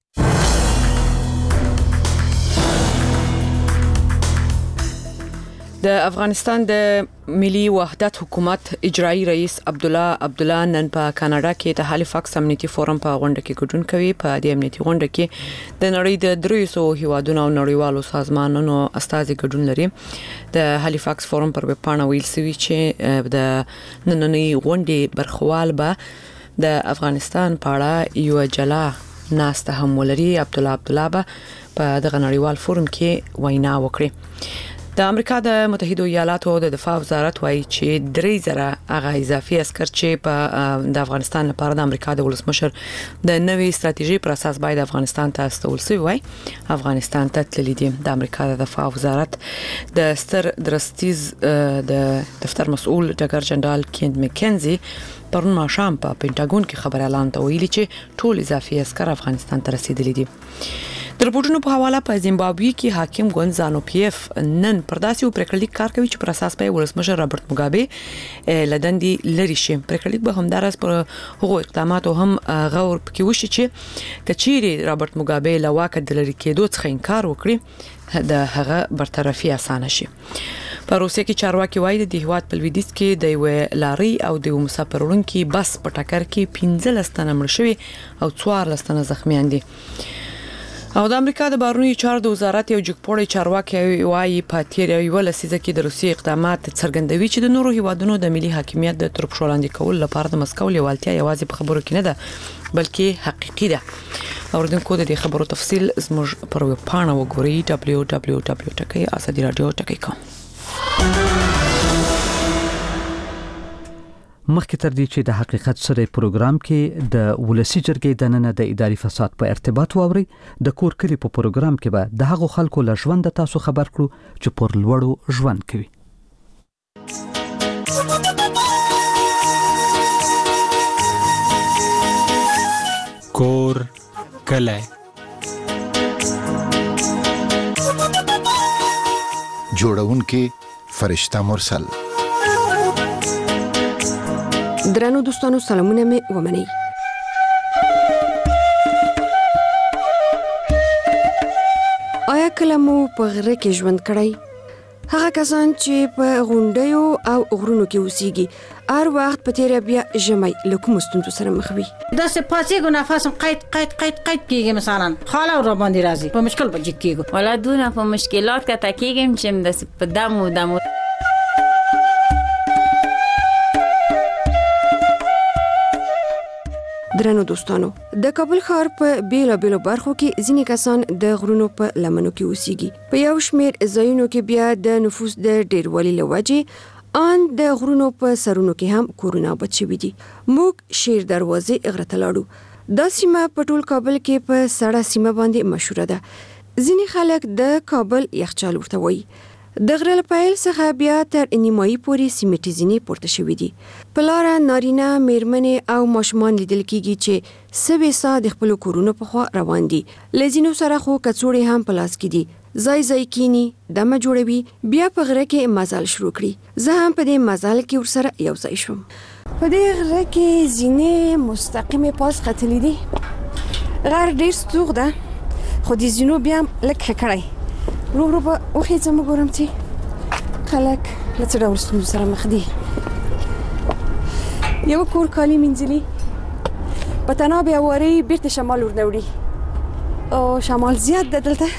د افغانستان د ملي وحدت حکومت اجرایی رئیس عبدالله عبدالله نن په کاناډا کې د هالیفاکس امنیتي فورم په غونډه کې ګډون کوي. په دې امنیتي غونډه کې د نړۍ د دریو سوو هیوادونو او نړیوالو سازمانونو استازي ګډون لري. د هالیفاکس فورم پر ویب پاڼه ویل شوی چې د نننۍ غونډې برخوال به د افغانستان په اړه یو جلا ناسته هم ولري. عبدالله عبدالله به په دغه نړیوال فورم کې وینا وکړي. د امریکا د متحده ایالاتو د دفاع وزارت وایي چې درې زره هغه اضافي عسكر چې په د افغانستان لپاره د امریکا د ولسمشر د نوې ستراتیژي پر اساس باید افغانستان ته استول شي وای افغانستان ته تللی دي. د امریکا د دفاع وزارت د ستر درستیز د دفتر مسؤل ډګر جنرال کیند مکنزي پرون ماښام په پینټاګون کې خبر اعلان ته ویلي چې ټول اضافي عسكر افغانستان ته رسیدلي دي. د رپورټونو په حواله په زیمبابوې کې حاکم ګونزالو پی اف نن پرداسي او پریکړلیک کار کوي چې پر اساس په ولسمشر رابرټ موګابي لدندې لري شي. پریکړلیک به همدارس پر هغو اقداماتو هم غور پکې وشي چې کچيري رابرټ موګابي له واکه د لری کېدو څخه انکار وکړي د هغه برطرفي اسانه شي. په روسیه کې چارواکي وایي د هیواد په لویدیځ کې د یو لاري او د مسافر وړونکو بس په ټکر کې پنځه لس تنه مړ شوي او څوارلس تنه زخمیان دي. او د امریکا د بهرنیو چارو د وزارت یو جګپوړی چارواکي وایي په تیر یو لسیزه کې د روسیې اقدامات څرګندوي چې د نورو هیوادونو د ملي حاکمیت د ترپښو لاندې کول لپاره د مسکو لیوالتیا یوازې په خبرو کې نه ده بلکې حقیقي ده. اوردونکو د دې خبرو تفصیل زموږ پر ویب پاڼه وګورئ دبلیو دبلیو دبلیو ټکی ازادي رادیو ټکی کام. مخکې تر دې چې د حقیقت سره پروګرام کې د ولسی جرګې د نن د اداري فساد په ارتباط واوري د کور کلی په پروګرام کې به د هغو خلکو له ژوند تاسو خبر کړو چې پر لوړو ژوند کوي. کور کلی جوړونکې فرشته مرسل. درنو دوستانو سلامونه می ومنئ. آیا کله مو په غره کې ژوند کړی؟ هغه کسان چې په غونډیو او غرونو کې اوسېږي هر وخت په تیره بیا ژمی له کومو ستونزو سره مخ وي. داسې پاڅېږو نفس قید قید قید قید کېږي، مثلا خاله را باندې راځي، په مشکل به جګ کېږو. والا دونه په مشکلات کته کېږم چې داسې په دمو دمو. درنو دوستانو، د کابل ښار په بیلابیلو برخو کې ځینې کسان د غرونو په لمنو کې اوسېږي. په یو شمېر ځایونو کې بیا د نفوس د ډېروالي له وجې ان د غرونو په سرونو کې هم کورونه آباد شوي دي. موږ شیر دروازې غره ته لاړو. دا سیمه په ټول کابل کې په سړه سیمه باندې مشهوره ده. ځینې خلک د کابل یخچال ورته وایي. د غره له پیل څخه بیا تر نیمایي پورې سیمټي زینې پورته شوي دي. په لاره نارینه، میرمنې او ماشومان لیدل کېږي چې سوې ساه د خپلو کورونو په خوا روان دي. له ځینو سره خو کڅوړې هم په لاس کې دي. ځای ځای کینی، دمه جوړوي، بیا په غره کې مزل شروع کړي. زه هم په دې مزل کې ورسره یو ځای شوم. په دې غره کې زینې مستقیمې پاس ختلې دي. غر ډېر ستوغ ده، خو د زینو بیا لږ ښه کړی. رو رو به وخیځم وګورم چې خلک له څه ډول ستونزو سره مخ دي. یو کور کالي مینځلي، په تناب یې وارې بیرته شمال ورنه وړي. او شمال زیات ده دلته.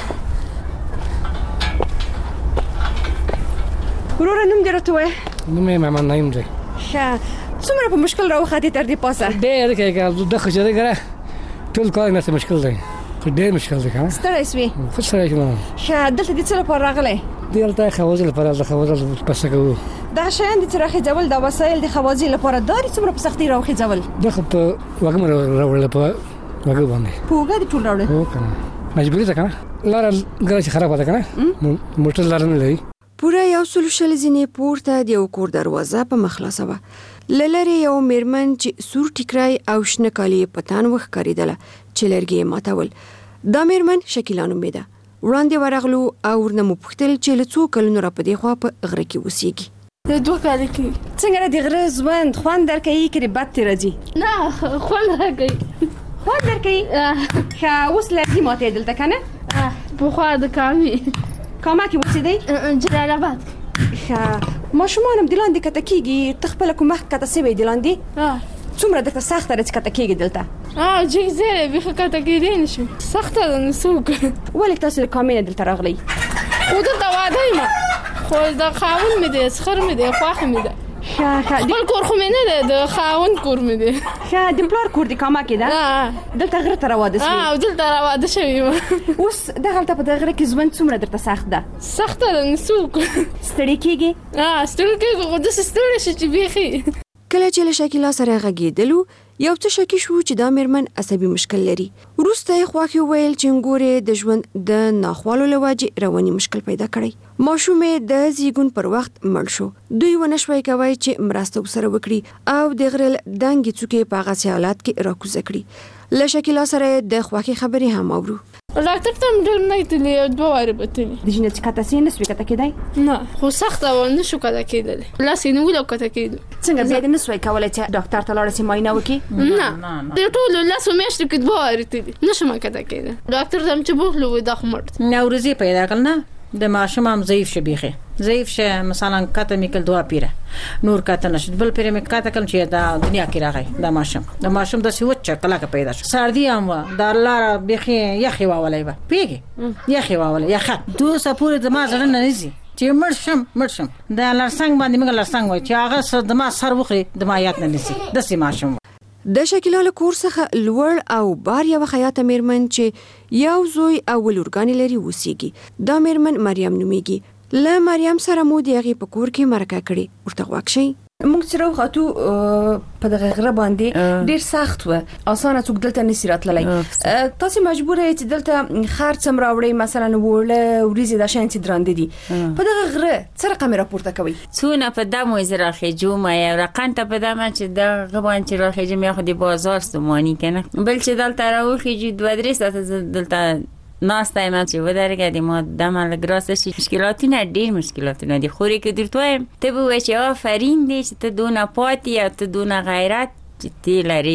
وروره نوم دې راته ووایه. نوم یې محمد نعیم دی. ښه، څومره په مشکل راوختې تر دې پاسه؟ ډېر کېږه د خو چې دی ګره ټول کار نه مشکل دی، خو ډېر مشکل دی. که ستړی سوې؟ خو ستړی شوم. ښه، دلته د څه لپاره راغلی؟ دلته خوازي لپاره د خوازي پسه کوو. دا شیان د څه راخېځول، دا وسایل د خوازي لپاره داري څومره په سختۍ راوخېځول؟ دا خو په وږم راوړل، په وږم باندې په وږه دې ټول راوړل؟ هو که نه، مجبوري ده که نه. لاره ګره چې خرابه ده که نه، موټر لاره نه لري. پوره یو سل شل زینې پورته د یو کور دروازه په مخ خلاصه وه. له لرې یو میرمن چې سور ټیکری او شنه کالي یې په تن وښکارېدله چې لرګي یې ماتول. دا میرمن شکیلا نومېده. وړاندې ورغلو او ورنه مو پوښتل چې له څو کلونو را په دې خوا په غره کې اوسېږي. دوه کاله کېږي. څنګه د غره ژوند خوند درکوي که بد ترې راځي؟ نه، خوند راکوي. خوند درکوي؟ ښه، اوس لرګي ماتې دلته که نه؟ پخوا د کامې کاما کې اوسېدی؟ جلال آباد. ښه، ماشومان هم د لاندې کته کېږي. ته خپله کوم وخت کته سوی د لاندې؟ څومره درته سخته ده چې کته کېږي دلته؟ جګ ځای دی، بیخي کته کېدی نه شم. سخته ده، نو څه وکړو. ولې تاسو له کامې نه دلته راغلی؟ خو دلته واده یم، خو د خاوند مې دی، سخر مې دی، خوښه مې ده. خپل کور خو مې نه دی، د خاوند کور مې دی. ښه، د پلار کور د کاما کې ده؟ دلته غره ته راواده سوې؟ او دلته راواده شوې یم. اوس دغلته په دغه غره کې ژوند څومره درته سخت ده؟ سخته ده، نو څه وکړو. ستړی کېږې؟ ستړی کېږو، خو داسې ستړی شي چې بیخي. کله چې له شکیلا سره غږېدلو، یو څه شکی شو چې دا میرمن عصبي مشکل لري. وروسته یې خواښې وویل چې ګورې د ژوند د ناخوالو له وجې رواني مشکل پیدا کړی. ماشوم یې د زیږون پر وخت مړ شو. دوی ونه شوی کوی چې مرسته ورسره وکړي او د غره دنګې څوکې په هغسې حالات کې راکوزه کړي. له شکیلا سره د خوښې خبرې هم اورو. ډاکټر ته هم ډېر نه تللی، دوه وارې به تللی. د ژینې چې کته سې نه سوې کته کېدی؟ نه، خو سخته وه، نه شو کته کېدلی. لاس یې نیولو او کته کېدو. څنګه بیا دې نه سوی کولی چې ډاکټر ته لاړه سې معاینه وکړي؟ نه، د ټولو لسو میاشتو کې دوه وارې تللی، نه شم کته کېدی. ډاکټر ته هم چې بوتلو وایي دا خو مړ دی. نوروزي پیدا کړل نه، د ماشوم هم ضعیف شه، بیخي ضعیف شه. مثلا کته مې کړل دوه پیره، نور کته نه شو. بل پیره مې کته کړم چې دا دنیا کې راغی. دا ماشوم د ماشوم داسې وچه کلکه پیدا شو. سردي هم وه، دا لاره بیخي یخې واولی وه، پوهېږې؟ یخې واولی، یخه دوه سه پورې زما زړه نه نځي چې مړ شم مړ شم. د لړسنګ باندې موږ لړسنګ وایو چې هغه زما سر وخوري، زما یاد نه نځي. داسې ماشوم. د شکیلا له کور څخه لوړ او بار یوه خیاطه میرمن چې یو زوی او ولورګانې لري اوسېږي. دا میرمن مریم نومیږي. له مریم سره مو د هغې په کور کې مرکه کړې. ورته غوږ شئ. موږ چې راوخوتو په دغه غره باندې ډېر سخت وه، اسانه څوک دلته نسي راتللی. تاسې مجبوره یې چې دلته خرڅ هم راوړئ، مثلا اوړه، وریځې، دا شیان چې درانده دي. په دغه غره څه رقم یې راپورته کوئ؟ څونه په دم زه راخېجوم، یو رقم ته په دمه چې دغه باندې چې راخېجم یا خو د بازار ستوماني که نه. بل چې دلته راوخېجو دوه درې ساعته زه دلته ناسته یم چې ودرېږدې، ما دمه لږ راسته شي. مشکلاتونه ډېر مشکلاتونه دي، خو که درته وایم ته به ووایې چې آفرین دی چې ته دونه پاتې او ته دونه غیرت چې تی لري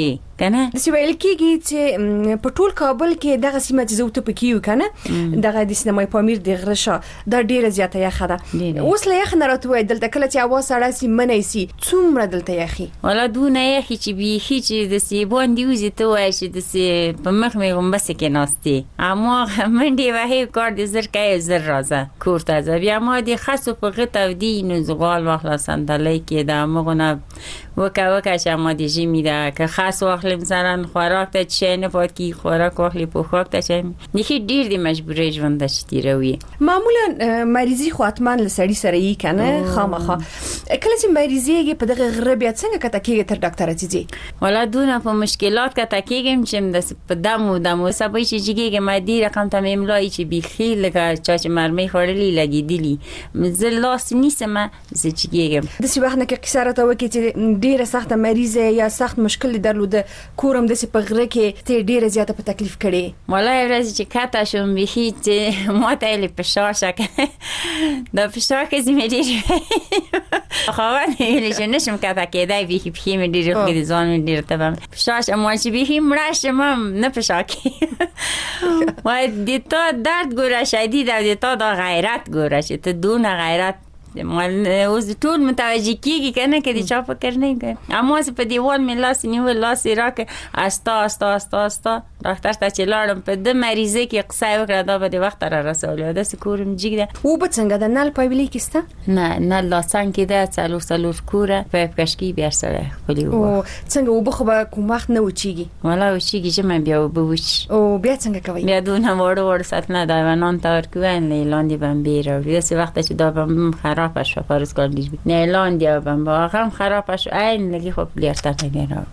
کنه. د سی ویل کېږي چې په ټول کابل کې دغه سیمه چې زه ته پکې یو کنه دغه د سینمای پامیر د غرشه دا ډیره زیاته یخه ده. اوس له یخ نه راته دلته کله چې اواز سړی سي منی سي څومره دلته یخي ولا دونه یخي چې بیخي چې د سی باندې وزي ته وای چې د سی په مخ مې غومبس کې ناشتي اما منډي وهي کار د زر کې زر راځه کور ته بیا ما د خاصو په غته ودی نو زغال واخلا صندلې کې دا مغونه وکا وکا چې ما د جیمی دا که خاص واخلم مثلا خوراک ته چې نه پات کی خوراک واخلي په خوراک ته چې نه ډیر د مجبورې ژوند شتیروي. معمولا مریضي خو اتمان لسړي سره یې کنه خامخا کله چې مریضيږي په دغه غرب یا څنګه کته کېږي تر ډاکټر ته ځي ولا دونه په مشکلات کته کېږم چې د دمو دمو سبا چې جګېږي ما دی رقم ته مملای چې بيخي لکه چا چې مرمي خورلي لګېدلی زه لاس نیسم زه جګېږم. د سی وخت نه کې قصه راته وکړي چې ډیره سخت مریضه یا سخت مشکل درلوده کورم د سی په غره کې ته ډیره زیاته په تکلیف کړي ولا ورځ چې کته شوم بيخي چې ما ته لې پښاشه دا پښاشه کې زمې ډیر خاوند یې چې نشم کته کېدای بيخي په مې ډیر خو دې ځان مې ډیر ته پښاشه ما چې بيخي مړاشه ما نه پښاکي وای دې ته درد ګوره شدید او دې ته دا غیرت ګوره چې ته دونه غیرت مال اوس ټول متوجه کیږي کنه کې دې چا فکر نه کوي اما زه په دیوال مې لاس نیول لاس راکه استا استا استا استا ډاکټر ته چې لاړم په د مریضه کې قصه وکړه دا به د وخت را رسول د سکورم جګده و به څنګه د نل پایلې کېسته نه نه لاسان کې د څلور څلور کوره په کشکی بیا سره خپل و څنګه و به خو به کوم وخت نه وچیږي ولا وچیږي چې مې بیا و بوچ او بیا څنګه کوي بیا دونه وړ وړ ساتنه دا ونان تور کوین لاندې بمبیر او دې وخت چې دا بم خراب شو فرض کن دیش نه لاندیا بم با هم خراب شو عین لگی خب لیرتا نگرا.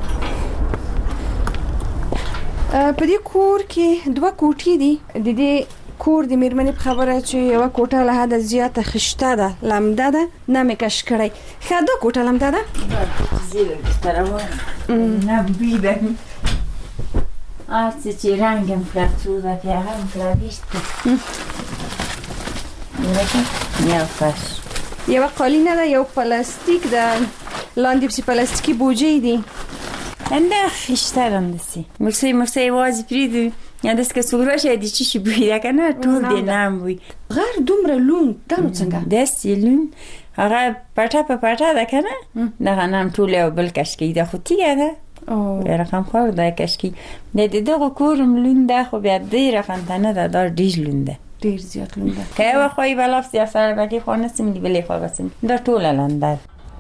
په دې کور کې دوه کوټې دي د دې کور د میرمنې په خبره چې یو کوټه له حد زیاته خشته ده لمده ده نه مې کش کړی ښه دا کوټه لمده ده زیل سترمه نه بیبه آرڅ چې رنگم فرڅو ده که هم کلاویشت یا فرش یو قالینه ده یو پلاستیک ده لاندې پسی پلاستیکی بوجه دی انده خشترم دسی مرسی مرسی وازی پریدو یا دست که سوگرا شایدی چی شی بویده کنه طول دی نام بوی غیر دومره لون دانو څنګه دستی لون هغه پټه په پټه ده کنه دغه نام طول او بل کشکی ده خو تیگه ده رقم خواه ده کشکی ده دغه کورم لون ده خو بیا دی رقم تنه ده دار دیج لون ده ډیر زیات لون ده که یو خوی بلافت یا سر بلی خواه نسیم دی بلی خواه بسیم دا طول لنده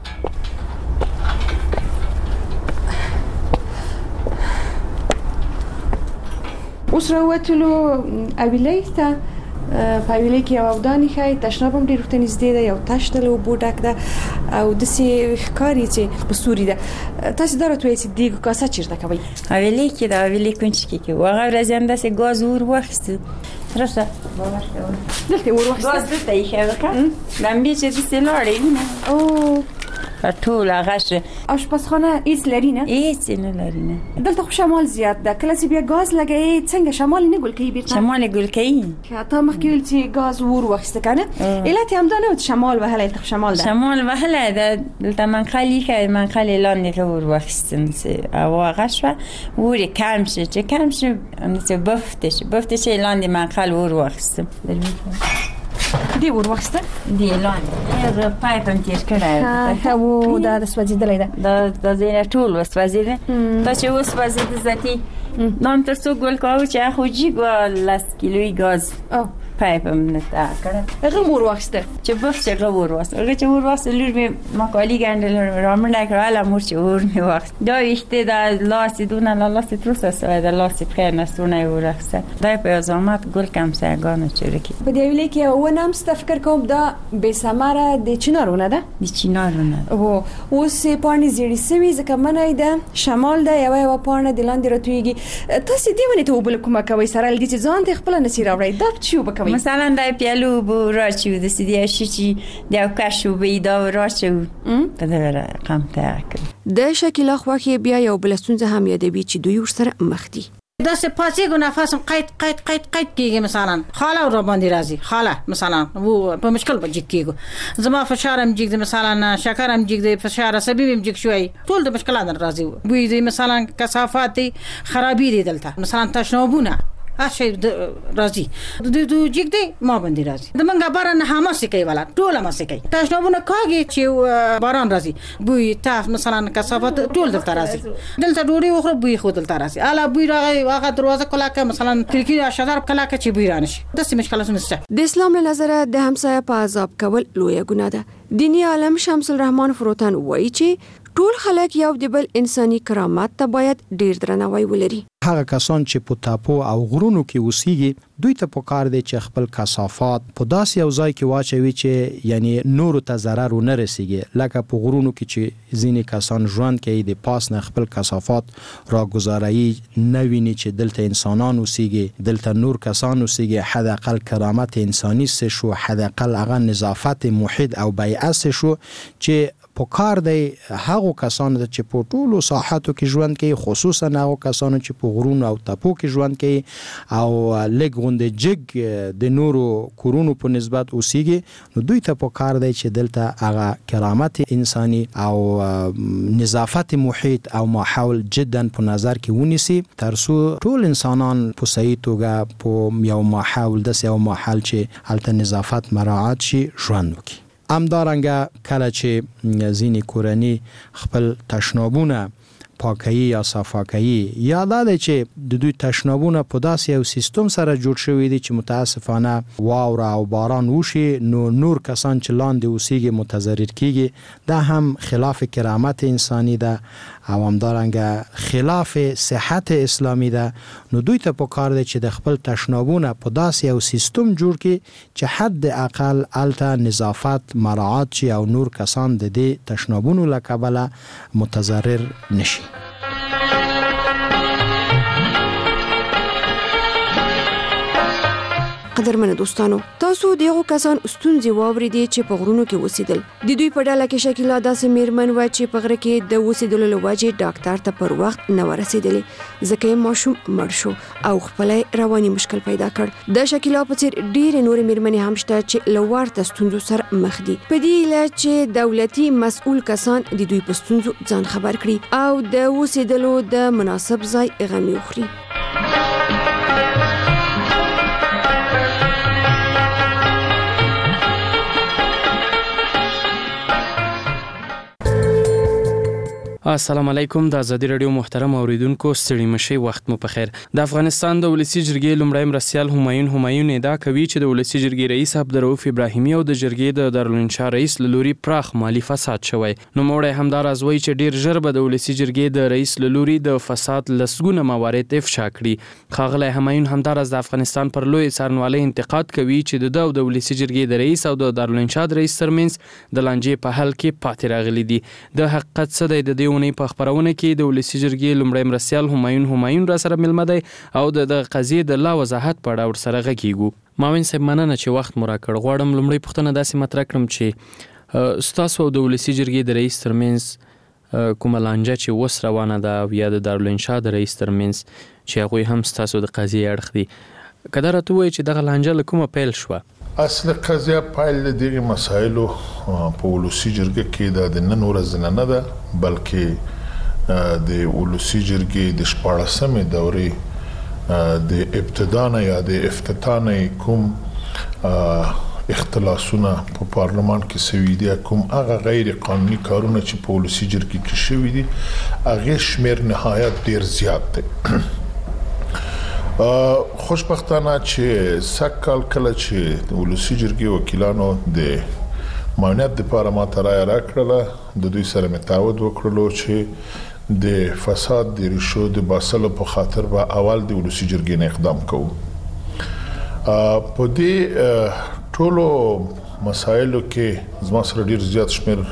اوس راوتلو اویلې ته په اویلې کې یو اودانی خای تشناب هم ډیر وخت نږدې ده یو تاش د لوبو ډک ده او د سی ښکاری چې په سوري ده تاسو درته وایي چې دیګ کاسه چیرته کوي اویلې کې دا اویلې کونچ کې کې وغه ورځنده سه غاز ور وخت راشه دلته ور وخت غاز دته یې خبره لمبي چې د سلارې نه او ټول هغه آشپزخانه هیڅ لري نه هیڅ نه لري نه دلته خو شمال زیات ده کله چې بیا غاز لګي څنګه شمال نه ګل کوي بیرته شمال ګل کوي حتی مخکې ویل چې غاز ور وخت کنه علت هم دا نه شمال وهله ته شمال ده شمال وهله ده دلته من خالی که من خالی لاندې ور وخستن او هغه شو ور کم شي چې کم شي نو بفتش بفتش لاندې من خال ور وخستم دی ور وخسته دی لاندې هغه پایپم تیر کړه او دا د سوځیدلې ده دا د زینه ټول وسوځیده دا چې وسوځیده ذاتی نام تر څو ګل کاوه چې خو جی ګل لاس کیلوي غاز او پایپم نتا کړه هغه ور وخسته چې بف چې هغه ور وخسته هغه چې ور وخسته لور می ماکالی ګندل رامل کړه مور چې ور می وخت دا وشته دا لاس دونه لاس تروسه سره دا لاس پخې نسونه ور وخسته دا په زحمت ګل کم سرګانو چرکی په دی ویلې کې و نام ستفکر کوم دا به سماره د چینارونه ده د چینارونه او اوس پانی زیړی سوي ځکه منای ده شمال ده یو یو پانی د لاندې راتويږي تاسو دی ونه ته وبل کومه کوي سره لدی چې ځان ته خپل نصیر اوري دا چی وبکوي مثلا د پیالو بو راچو د سدي شي د کاشو به دا راچو په دغه رقم ته د شکل خواخي بیا یو بلستون هم یادوي چې دوی ورسره مخ دي دا سه پاتې ګو نفسم قید قید قید قید کیږي مثلا خاله را باندې راځي خاله مثلا وو په مشکل بجې کیږي زما فشارم جګ مثلا شکرم جګ فشار عصبي جګ شوي ټول د مشکلات راځي وې دې مثلا کثافات خرابې دي دلته مثلا تشنابونه هاشي راځي د دې جګ دی ما باندې راځي د منګه باران همه سکی ولا ټول ما سکی تشنابونه کاږي چې باران راځي بوی تاف مثلا کثافات ټول دلته راځي دلته ډوري وخره بوی خو دلته راځي الا بوی راغی واغه دروازه کلاکه مثلا کړکۍ شدار کلاکه چې بوی رانشي د سیمه مشکلاتونه نشته د اسلام له نظره د همسایه په عذاب کول لویه ګناه ده دینی عالم شمس الرحمن فروتان وایي چې ټول خلک یو د بل انساني کرامت ته باید ډیر درناوی ولري هغه کسان چې په تاپو او غرونو کې اوسېږي دوی ته پکار دی چې خپل کثافات په داسې یو ځای کې واچوي چې یعنی نور ته ضرر ونه رسیږي لکه په غرونو کې چې ځینې کسان ژوند کوي د پاس نه خپل کثافات راګزاري نه ویني چې دلته انسانان اوسېږي دلته نور کسان اوسېږي حداقل کرامت انساني سه شو حداقل هغه نظافت محیط او بیعه شو چې پکار دی هغه کسان چې په ټولو ساحاتو کې ژوند کوي خصوصا هغه کسان چې په غرونو او تپو کې ژوند کوي او لږ غونډه جګ د نورو کورونو په نسبت اوسېږي نو دوی ته پکار دی چې دلته هغه کرامت انساني او نظافت محیط او ماحول جدا په نظر کې ونیسي ترڅو ټول انسانان په صحیح توګه په یو ماحول د یو ماحول چې هلته نظافت مراعات شي ژوند وکړي همدارنګه کله چې ځینې کورنۍ خپل تشنابونه پاکي یا صفاکي یا د چې د دوی تشنابونه په داسې یو سیستم سره جوړ شوی دي چې متاسفانه واوره او باران وشي نو نور کسان چې لاندې اوسېږي متضرر کیږي دا هم خلاف کرامت انساني ده او همدارنګه خلاف صحت اسلامي ده نو دوی ته پکار دی چې د خپل تشنابونه په داسې یو سیستم جوړ کړي چې حد اقل الته نظافت مراعات شي او نور کسان د دې تشنابونو له کبله متضرر نشي قدرمنه دوستانو تاسو دغه کسان ستونزې واوریدي چې په غرونو کې اوسېدل د دوی په ډله کې شکیلا داسې میرمن و چې په غره کې د اوسېدلو لوجې ډاکټر ته پر وخت نه ورسېدلې ځکه ماشوم مړ شو او خپل رواني مشکل پیدا کړ د شکیلا په څیر ډېر نور میرمنې هم شته چې لوړ ستونزو سره مخ دي په دې لاره چې دولتي مسؤل کسان د دوی په ستونزو ځان خبر کړي او د اوسېدلو د مناسب ځای غمي وخوري السلام علیکم د ازادي رادیو محترم اوریدونکو ستړي مشي وخت مو په خیر د افغانستان د ولسی جرګې لومړی مرستيال همایون همایون ادعا کوي چې د ولسی جرګې رئیس عبدالرؤف ابراهیمي او د جرګې د دارالانشا رئیس لوري پراخ مالی فساد شوی نو موړی همدار ازوي چې ډیر ژر به د ولسی جرګې د رئیس لوري د فساد لسګونه موارد افشا کړي خاغلی همایون همدار از د افغانستان پر لوی څارنوالۍ انتقاد کوي چې د د ولسی جرګې د رئیس او د دارالانشا رئیس ترمنځ د لانجې په حل کې پاتې راغلي دي د حقیقت څه دی د دې په خبرونه کې د ولسی جرګې لومړی مرستيال همایون همایون را سره ملمه دی او د قضیې د لا وضاحت په اړه ورسره غږیږو ماوین صاحب مننه چې وخت مو راکړ غواړم لومړی پوښتنه داسې مطرح کړم چې ستاسو د ولسی جرګې د رئیس ترمنځ کومه لانجه چې وس روانه ده او یا د دارالانشا د رئیس ترمنځ چې هغوی هم ستاسو د قضیې اړخ دي که دا راته ووایي چې دغه لانجه له کومه پیل شوه اصل قضیه پایل د دغه مسایلو په ولسی جرګه کې د نن ورځ نه ده بلکې د ولسی جرګې د شپاړسمې دورې د ابتدا نه یا د افتتاح نه کوم اختلاسونه په پارلمان کې سوي دي کوم هغه غیر قانوني کارونه چې په ولسی جرګې کې شوي دي هغه شمیر نهایت ډیر زیات دی خوشبختانه چې سکل کله چې ولسی جرګې وکیلانو د معاونت لپاره ما ته رایه راکړله د دوی سره مې تعهد وکړلو چې د فساد د ریښو د باسلو په خاطر به اول د ولسی جرګې نه اقدام کوو په دې ټولو مسایلو کې زما سره ډیر زیات شمیر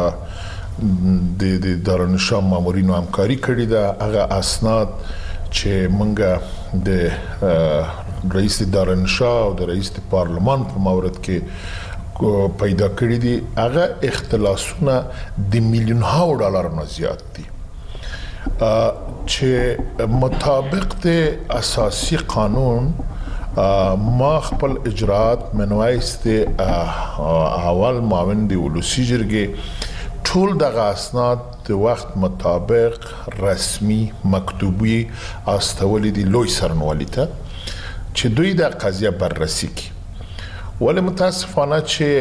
د د دارالانشا مامورینو همکاري کړې ده هغه اسناد چې منګه د رئیس دارالانشا او د رئیس پارلمان په مورد کې پیدا کړی دي هغه اختلاسونه د میلیون هاو ډالر نه زیات دي چې مطابق د اساسي قانون ما خپل اجرات منوایست اول معاون د ولسی جرګې ټول دغه اسناد د وخت مطابق رسمي مکتوبي استولې د لوی سرنوالي ته چې دوی د قضیه بررسي کوي. ولې متاسفانه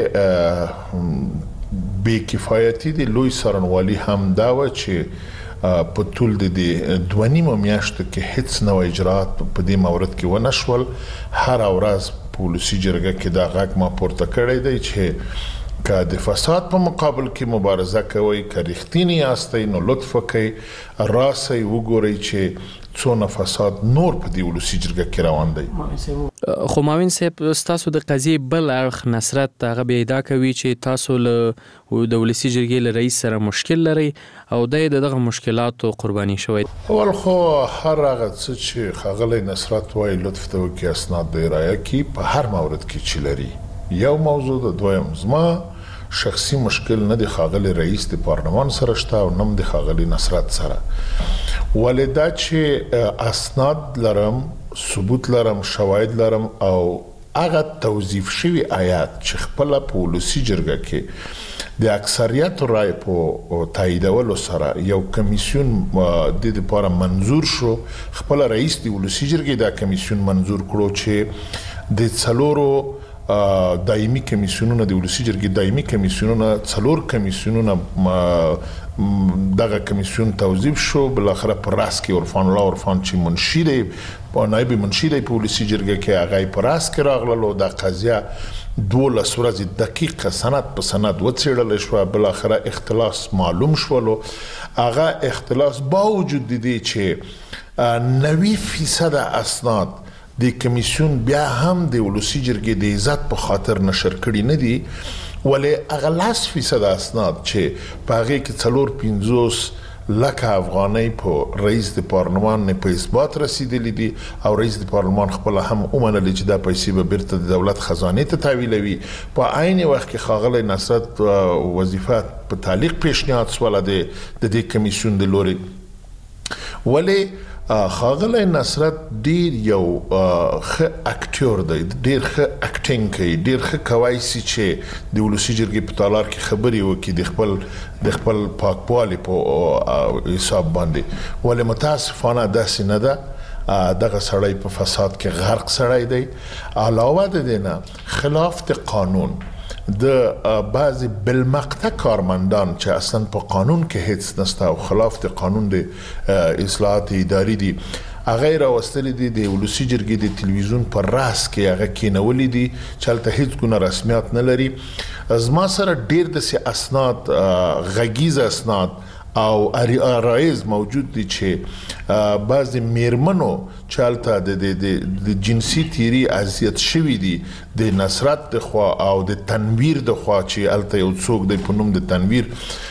چې بې کفایتي د لوی سرنوالي هم دا و چې په ټول د دوه نیمو میاشتو کې هیڅ نوی اجرات په دې مورد کې ونه شول. هر ورځ په ولسي جرګه کې دا غږ ما پورته کړی دی چې که د فساد په مقابل کې مبارزه کوئ، که رښتینی یاستئ نو لطف وکړئ راسئ وګورئ چې څونه فساد نور په دې ولسي جرګه کې روان دی. خو معاون صاحب ستاسو د قضیې بل اړخ نصرت هغه بیا ادعا کوي چې تاسو له د ولسي جرګې له رئیس سره مشکل لرئ او دی د دغه مشکلاتو قرباني شوی. اول خو هر هغه څه چې ښاغلی نصرت وایي لطف ته وکړي اسناد د رایه کې په هر مورد کې چې لري. یو موضوع د دویم زما شخصي مشکل نه د ښاغلي رئیس د پارلمان سره شته او نه د ښاغلي نصرت سره. ولې دا چې اسناد لرم، ثبوت لرم، شواهد لرم او هغه توظیف شوی آیات چې خپل په ولسي جرګه کې د اکثریت رای په تاییدولو سره یو کمیسیون د لپاره منظور شو. خپل رئیس د ولسي جرګې دا کمیسیون منظور کړو چې د څلورو دایمي کمیسیونونو د ولسي جرګې دایمي کمیسیونونو څلور کمیسیونونو دغه کمیسیون توظیف شو. بالاخره په راس کې عرفان الله عرفان چې منشي دی په نایب منشي دی په ولسي جرګه کې هغه په راس کې راغلل. د قضیه دولس ورځې دقیق سند په سند وڅېړل شو. بالاخره اختلاس معلوم شولو. هغه اختلاس باوجود دی چې نوي فیصد اسناد د کمیسیون بیا هم د ولسي جرګې د عزت په خاطر نشر کړي نه دي. ولې هغه لاس فیصد اسناد چې په هغې کې څلور پنځوس لکه افغانۍ په رئیس د پارلمان نه په اثبات رسیدلی دي او رئیس د پارلمان خپله هم ومنلې چې دا پیسې به بیرته د دولت خزانې ته تحویلوي. په عین وخت کې ښاغلی نصرت وظیفه په تعلیق پیشنهاد سوله د دې کمیسیون د لورې. ولې ښاغلی نصرت ډیر یو ښه اکټور دی، ډیر ښه اکټینګ کوي، ډیر ښه کوای شي چې د ولسي جرګې په تالار کې خبرې وکړي د خپل د خپل پاکوالي په حساب باندې. ولې متاسفانه داسې نه ده. دغه سړی په فساد کې غرق سړی دی. علاوه د دې نه خلاف د قانون د بعضی بالمقطع کارمندان چې اصلا په قانون کې هیڅ نشته او خلاف د قانون د اصلاحات اداري دي هغه راوستلې دي د ولسي جرګې د تلویزیون پر راس کې هغه کېنولې دي چې هلته هیڅ ګونه رسمیات نه لري. زما سره ډیر داسې اسناد غږیز اسناد او رایز موجود دي چې بعضی میرمنو چې هلته د جنسي تیري اذیت شوي دي د نصرت د خوا او د تنویر د خوا چې هلته یو څوک دی په نوم د تنویر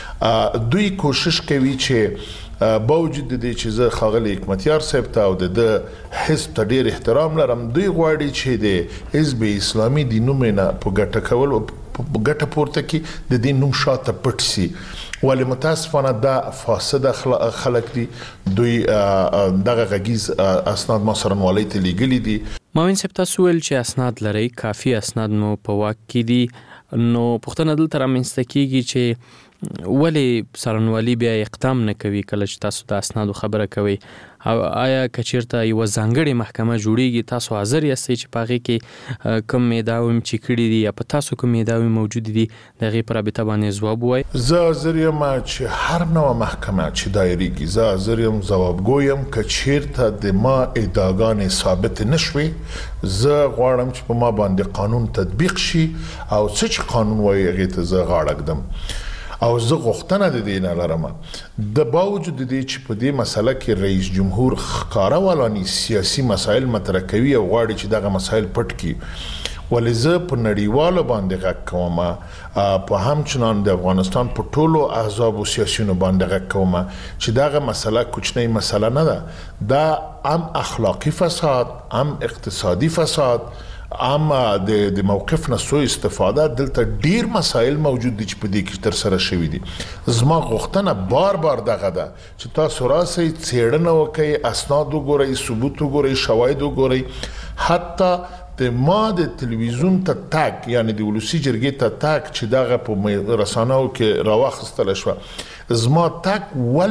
دوی کوشش کوي چې باوجود د دې چې زه ښاغلي حکمتیار صاحب ته او د حزب ته ډیر احترام لرم دوی غواړي چې د حزب اسلامي د نوم نه په ګټه کول په ګټه پورته کې د دې نوم شاته پټ سي. ولې متاسفانه دا فاسده خلک دي. دوی دغه غږیز اسناد ما سرنوالۍ ته لیږلي دي. معاون صاحب تاسو ویل چې اسناد لرئ، کافي اسناد مو په واک کې دي، نو پوښتنه دلته رامنځته کیږي چې ولې سرنوالي بیا اقدام نه کوي کله چې تاسو د اسنادو خبره کوئ؟ او آیا که چیرته یوه ځانګړې محکمه جوړیږي تاسو حاضر یاستئ چې په هغې کې کوم ادعاوې چې کړي دي یا په تاسو کوم ادعاوې موجودې دي د هغې په رابطه باندې ځواب ووایئ؟ زه حاضر یم چې هر نوعه محکمه چې دایریږي زه حاضر یم ځوابګو یم. که چیرته د ما ادعاګانې ثابت نه شوې زه غواړم چې په ما باندې قانون تطبیق شي او څه چې قانون وایي هغې ته زه غاړه ږدم. او زه غوښتنه د دې نه لرم د باوجود د دې چې په دې مسله کې رئیس جمهور ښکاره ولاني سیاسي مسایل مطرح کوي او غواړي چې دغه مسایل پټ کړي. ولې زه په نړیوالو باندې غږ کوم، په همچنان د افغانستان په ټولو احزابو سیاسیونو باندې غږ کوم چې دغه مسله کوچنۍ مسله نه ده. دا هم اخلاقي فساد، هم اقتصادي فساد اما د د موقف نه سو استفاده دلته ډیر مسایل موجود دي چې په دې کې تر سره شوي دي. زما غوښتنه بار بار دغه ده چې تاسو راسئ څېړنه وکړئ، اسناد وګورئ، ثبوت وګورئ، شواهد وګورئ. حتی د ما د تلویزیون ته تاک یعنی د ولسی جرګې ته تاک چې دغه په رسانه‌و کې راوخستل شو، زما تاک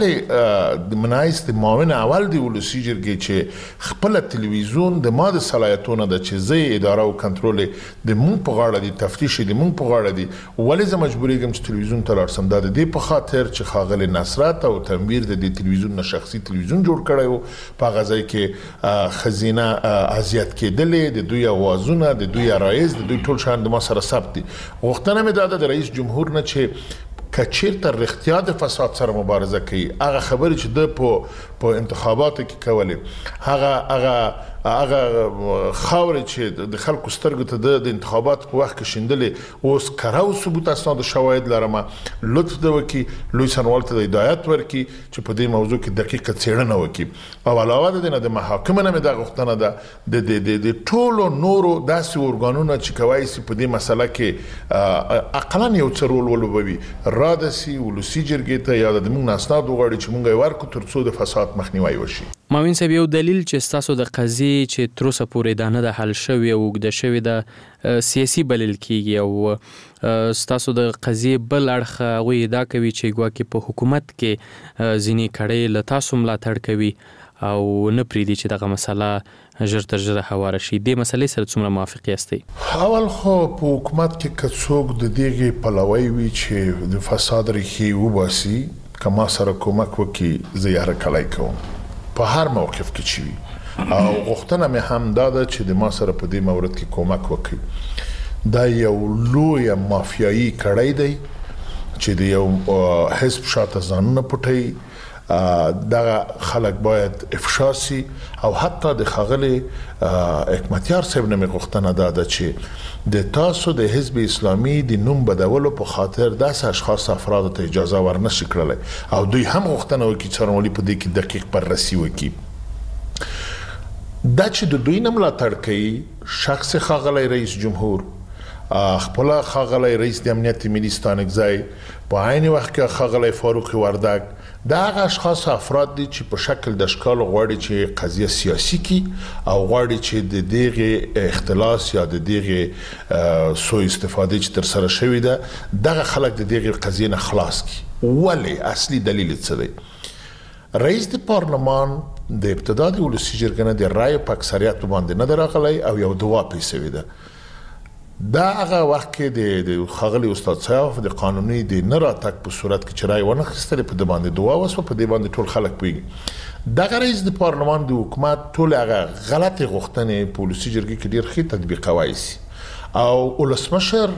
ولې د منایست معاون اول د ولسی جرګې چې خپل تلویزیون د ما د صلاحیتونو د چې زه اداره او کنټرول د مونږ په غاړه دي، تفتیش د مونږ په غاړه دي، ولې زه مجبورېږم چې تلویزیون ته لاړ سم؟ دا د دې په خاطر چې ښاغلي نصرت او تنویر د دې تلویزیون نه شخصي تلویزیون جوړ کړی و، په هغه ځای کې ښځینه اذیت کېدلې، د دوی اوازونه، د دوی عرایض، د دوی ټول شیان د ما سره ثبت دي. غوښتنه مې دا ده د رئیس جمهور نه چې که چیرته رښتیا د فساد سره مبارزه کوي، هغه خبرې چې د په په انتخاباتو کې کولې، هغه هغه هغه خاورې چې د خلکو سترګو ته د انتخابات په وخت کې شیندلې، اوس کره او ثبوت اسناد او شواهد لرم، لطف د وکي لوی سنوال ته د هدایت ورکي چې په دې موضوع کې دقیقه څېړنه وکړي. او علاوه د دې نه د محاکمو نه مې دا غوښتنه ده د د د ټولو نورو داسې ارګانونو چې کولی شي په دې مسله کې اقلا یو څه رول ولوبوي، رادسي ولسی جرګې ته یا د موږ اسناد وغواړي چې موږ یې ورکړو تر څو د فساد مخنیوی وشي. ماوین صاحب، یو دلیل چې ستاسو د قضیې چې تر اوسه پورې دا نه ده حل شوی او اوږده شوې ده سیاسي بلل کیږي، او ستاسو د قضیې بل اړخ هغوی ادعا کوي چې ګواکې په حکومت کې ځینې کړۍ له تاسو ملاتړ کوي او نه پرېږدي چې دغه مسله ژر تر ژره هواره شي. دې مسلې سره څومره موافق یاستئ؟ اول خو په حکومت کې که څوک د دغې پلوی وي چې د فساد ریښې وباسي، که ما سره کومک وکړي زه یې هرکلی کوم په هر موقف کې چې وي. او غوښتنه مې هم دا ده چې د ما سره په دې مورد کې کومک وکړي. دا یو لویه مافیایي کړۍ دی چې د یو حزب شاته ځانونه پټوي. دغه خلک باید افشا سي، او حتی د ښاغلي حکمتیار صاحب نه مې غوښتنه دا ده چې د تاسو د حزب اسلامي د نوم بدولو په خاطر داسې اشخاص افرادو ته اجازه ورنشي کړلی، او دوی هم غوښتنه وکړي څارنوالي په دې کې دقیق بررسي وکړي. دا چې د دوی نه ملاتړ کوي شخص ښاغلی رئیس جمهور، خپل ښاغلی رئیس د امنیت ملي ستانکزی، په عین وخت کې ښاغلی فاروق وردګ، دا هغه اشخاص افراد دي چې په شکل د اشکال غواړي چې قضیه سیاسي کی او غواړي چې د دغه اختلاس یا د دغه سوء استفاده چې تر سره شوی ده دغه خلک د دغه قضیه نه خلاص کی. ولی اصلي دلیل څه دی؟ رئیس د پارلمان د ابتدا د ولسی جرګې نه د رایو په اکثریت باندې نه راغلی او یو دوا پیسوي ده. دا هغه وخت کې د ښاغلي استاد صاحب د قانوني د نه راتګ په صورت کې چې رای ونه اخیستلې په د باندې دعا وسوه، په دې باندې ټول خلک پوهېږي. دغه رئیس د پارلمان د حکومت ټول هغه غلطې غوښتنې په ولسي جرګې کې ډېر ښه تطبیقوای سي، او ولسمشر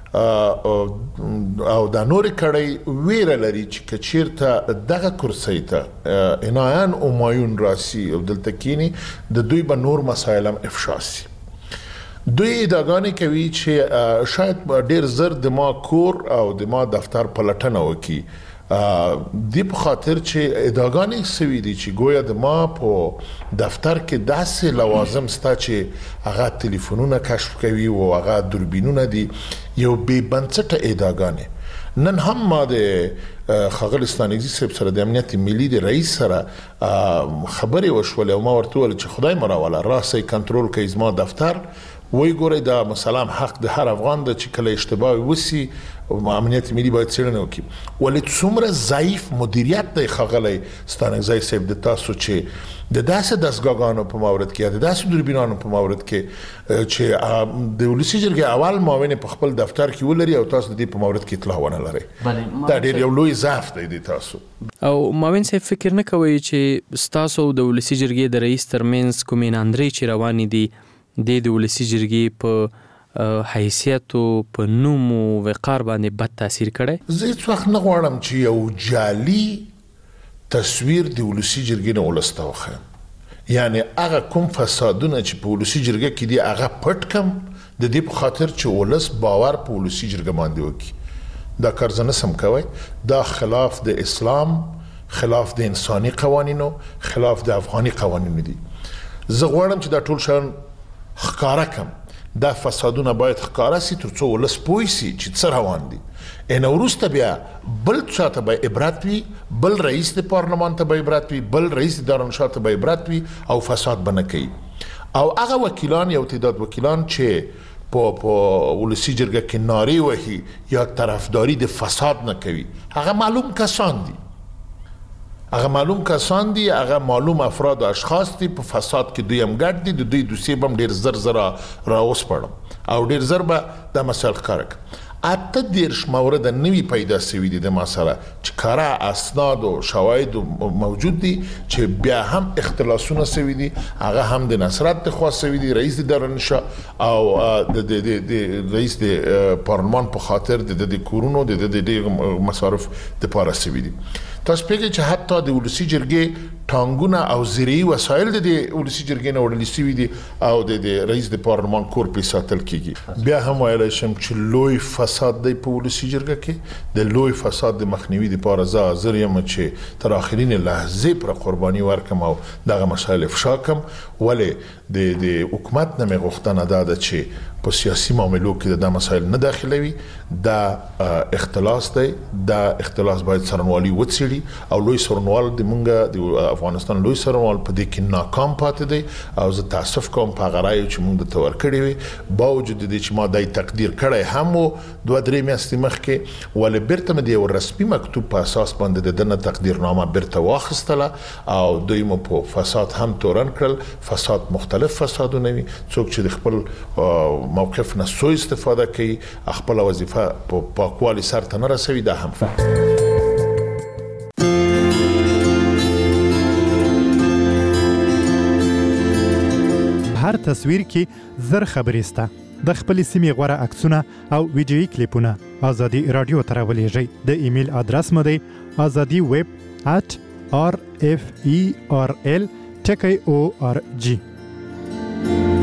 او دا نورې کړۍ ویره لري چې که چېرته دغه کرسۍ ته عنایان همایون راسي او دلته کینی، د دوی به نور مسایل هم افشا سي. دوی ادعاګانې کوي چې شاید ډیر زر د ما کور او د ما دفتر پلټنه وکړي، دی په خاطر چې ادعاګانې سوي دي چې گویا د ما په دفتر کې داسې لوازم ستا چې هغه تلیفونونه کشف کوي او هغه دوربینونه دي، یو بې بنسټه ادعاګانې. نن هم ما د ښاغلي ستانکزي صاحب سره د امنیت ملي د رئیس سره خبرې وشولې او ما ورته وویل چې خدای مو راوله راسئ کنټرول کوئ زما دفتر، وی ګورئ دا مثلا حق د هر افغان ده چې کله اشتباه وسی امنیت ملي باید څېړنه وکړي. ولې څومره ضعیف مدیریت دی ښاغلی ستانکزی صاحب د تاسو چې د داسې دستګاهګانو په مورد کې یا د داسې دوربینانو په مورد کې چې د ولسي جرګې اول معاون په خپل دفتر کې ولري او تاسو د دې په مورد کې اطلاع ونه لرئ. دا ډېر یو لوی ضعف دی د تاسو. او معاون صاحب فکر نه کوئ چې ستاسو د ولسي جرګې د رئیس ترمنځ کومې ناندرۍ چې روانې دي د د ولسي جرګې په حیثیت او په نوم او وقار باندې بد تاثیر کړی؟ زه هیڅ وخت نه غواړم چې یو جعلي تصویر د ولسي جرګې نه ولس ته وښیم، یعنی هغه کوم فسادونه چې په ولسي جرګه کې دي هغه پټ کم د دې په خاطر چې ولس باور په ولسي جرګه باندې وکړي. دا کار زه نسم کوی، دا خلاف د اسلام، خلاف د انساني قوانینو، خلاف د افغاني قوانینو دي. زه غواړم چې دا ټول شیان ښکاره کم. دا فسادونه باید ښکاره سي ترڅو ولس پوه سي چې څه روان دي. ان وروسته بیا بل چاته به عبرت وي، بل رئیس د پارلمان ته به عبرت وي، بل رئیس د دارالانشا ته به عبرت وي او فساد به نه کوي. او هغه وکیلان یو تعداد وکیلان چې په په ولسي جرګه کې نارې وهي یا طرفداري د فساد نه کوي، هغه معلوم کسان دي هغه معلوم کسان دي هغه معلوم افراد و اشخاص دي. په فساد کې دوی هم ګډ دي، د دوی دوسیې به هم ډېر زر زر را وسپړم او ډېر زر به دا مسایل ښکاره کړم. اته دېرش مورده نوي پیدا سوي دي د ما سره چې کاره اسناد او شواهد موجود دي چې بیا هم اختلاسونه سوي دي، هغه هم د نصرت د خوا سوي دي، رئیس د دارالانشا او د رئیس د پارلمان په خاطر د کورونو د د مصارف د پاره سوي دي. تاسو پیږئ چې حتی د ولسي جرګې ټانګونه او زرعي وسایل د ولسي جرګې نه وړل سوي دي او د رئیس د پارلمان کور پرې ساتل کیږي. بیا هم ویلی شم چې لوی فساد دی په ولسي جرګه کې. د لوی فساد د مخنیوي دپاره زه حاضر یم چې تر آخرین لحظې پر قرباني ورکم او دغه مسایل افشا کم. ولې د حکومت نه مې غوښتنه دا ده چې په سیاسي معاملو کې دا مسایل نه داخلوي. دا اختلاس دی، دا اختلاس باید څارنوالي وڅېړي او لوی څارنوال د مونږ د افغانستان لوی څارنوال په دې کې ناکام پاتې دی او زه تاسف کوم په هغه رایو چې مونږ درته ورکړې وې، باوجود د دې چې ما دای تقدیر کړی هم و دوه درې میاشتې مخکې، ولې بیرته مې د یو رسمي مکتوب په اساس باندې د ده نه تقدیرنامه بیرته واخیستله او دوی مو په فساد هم تورن کړل. فساد مختلف فسادونه وي، څوک چې د خپل موقف نه سوء استفاده کوي، خپل وظیفه په پاکوالي سر ته نه رسوي، دا هم هر تصویر کې زر خبرې سته. د خپلې سیمې غوره عکسونه او ویډیویي کلیپونه ازادي رادیو ته راولېږئ. د ایمیل ادرس مو دی ازادي ویب ات آر اف ای آر ال ټکی او آر جی.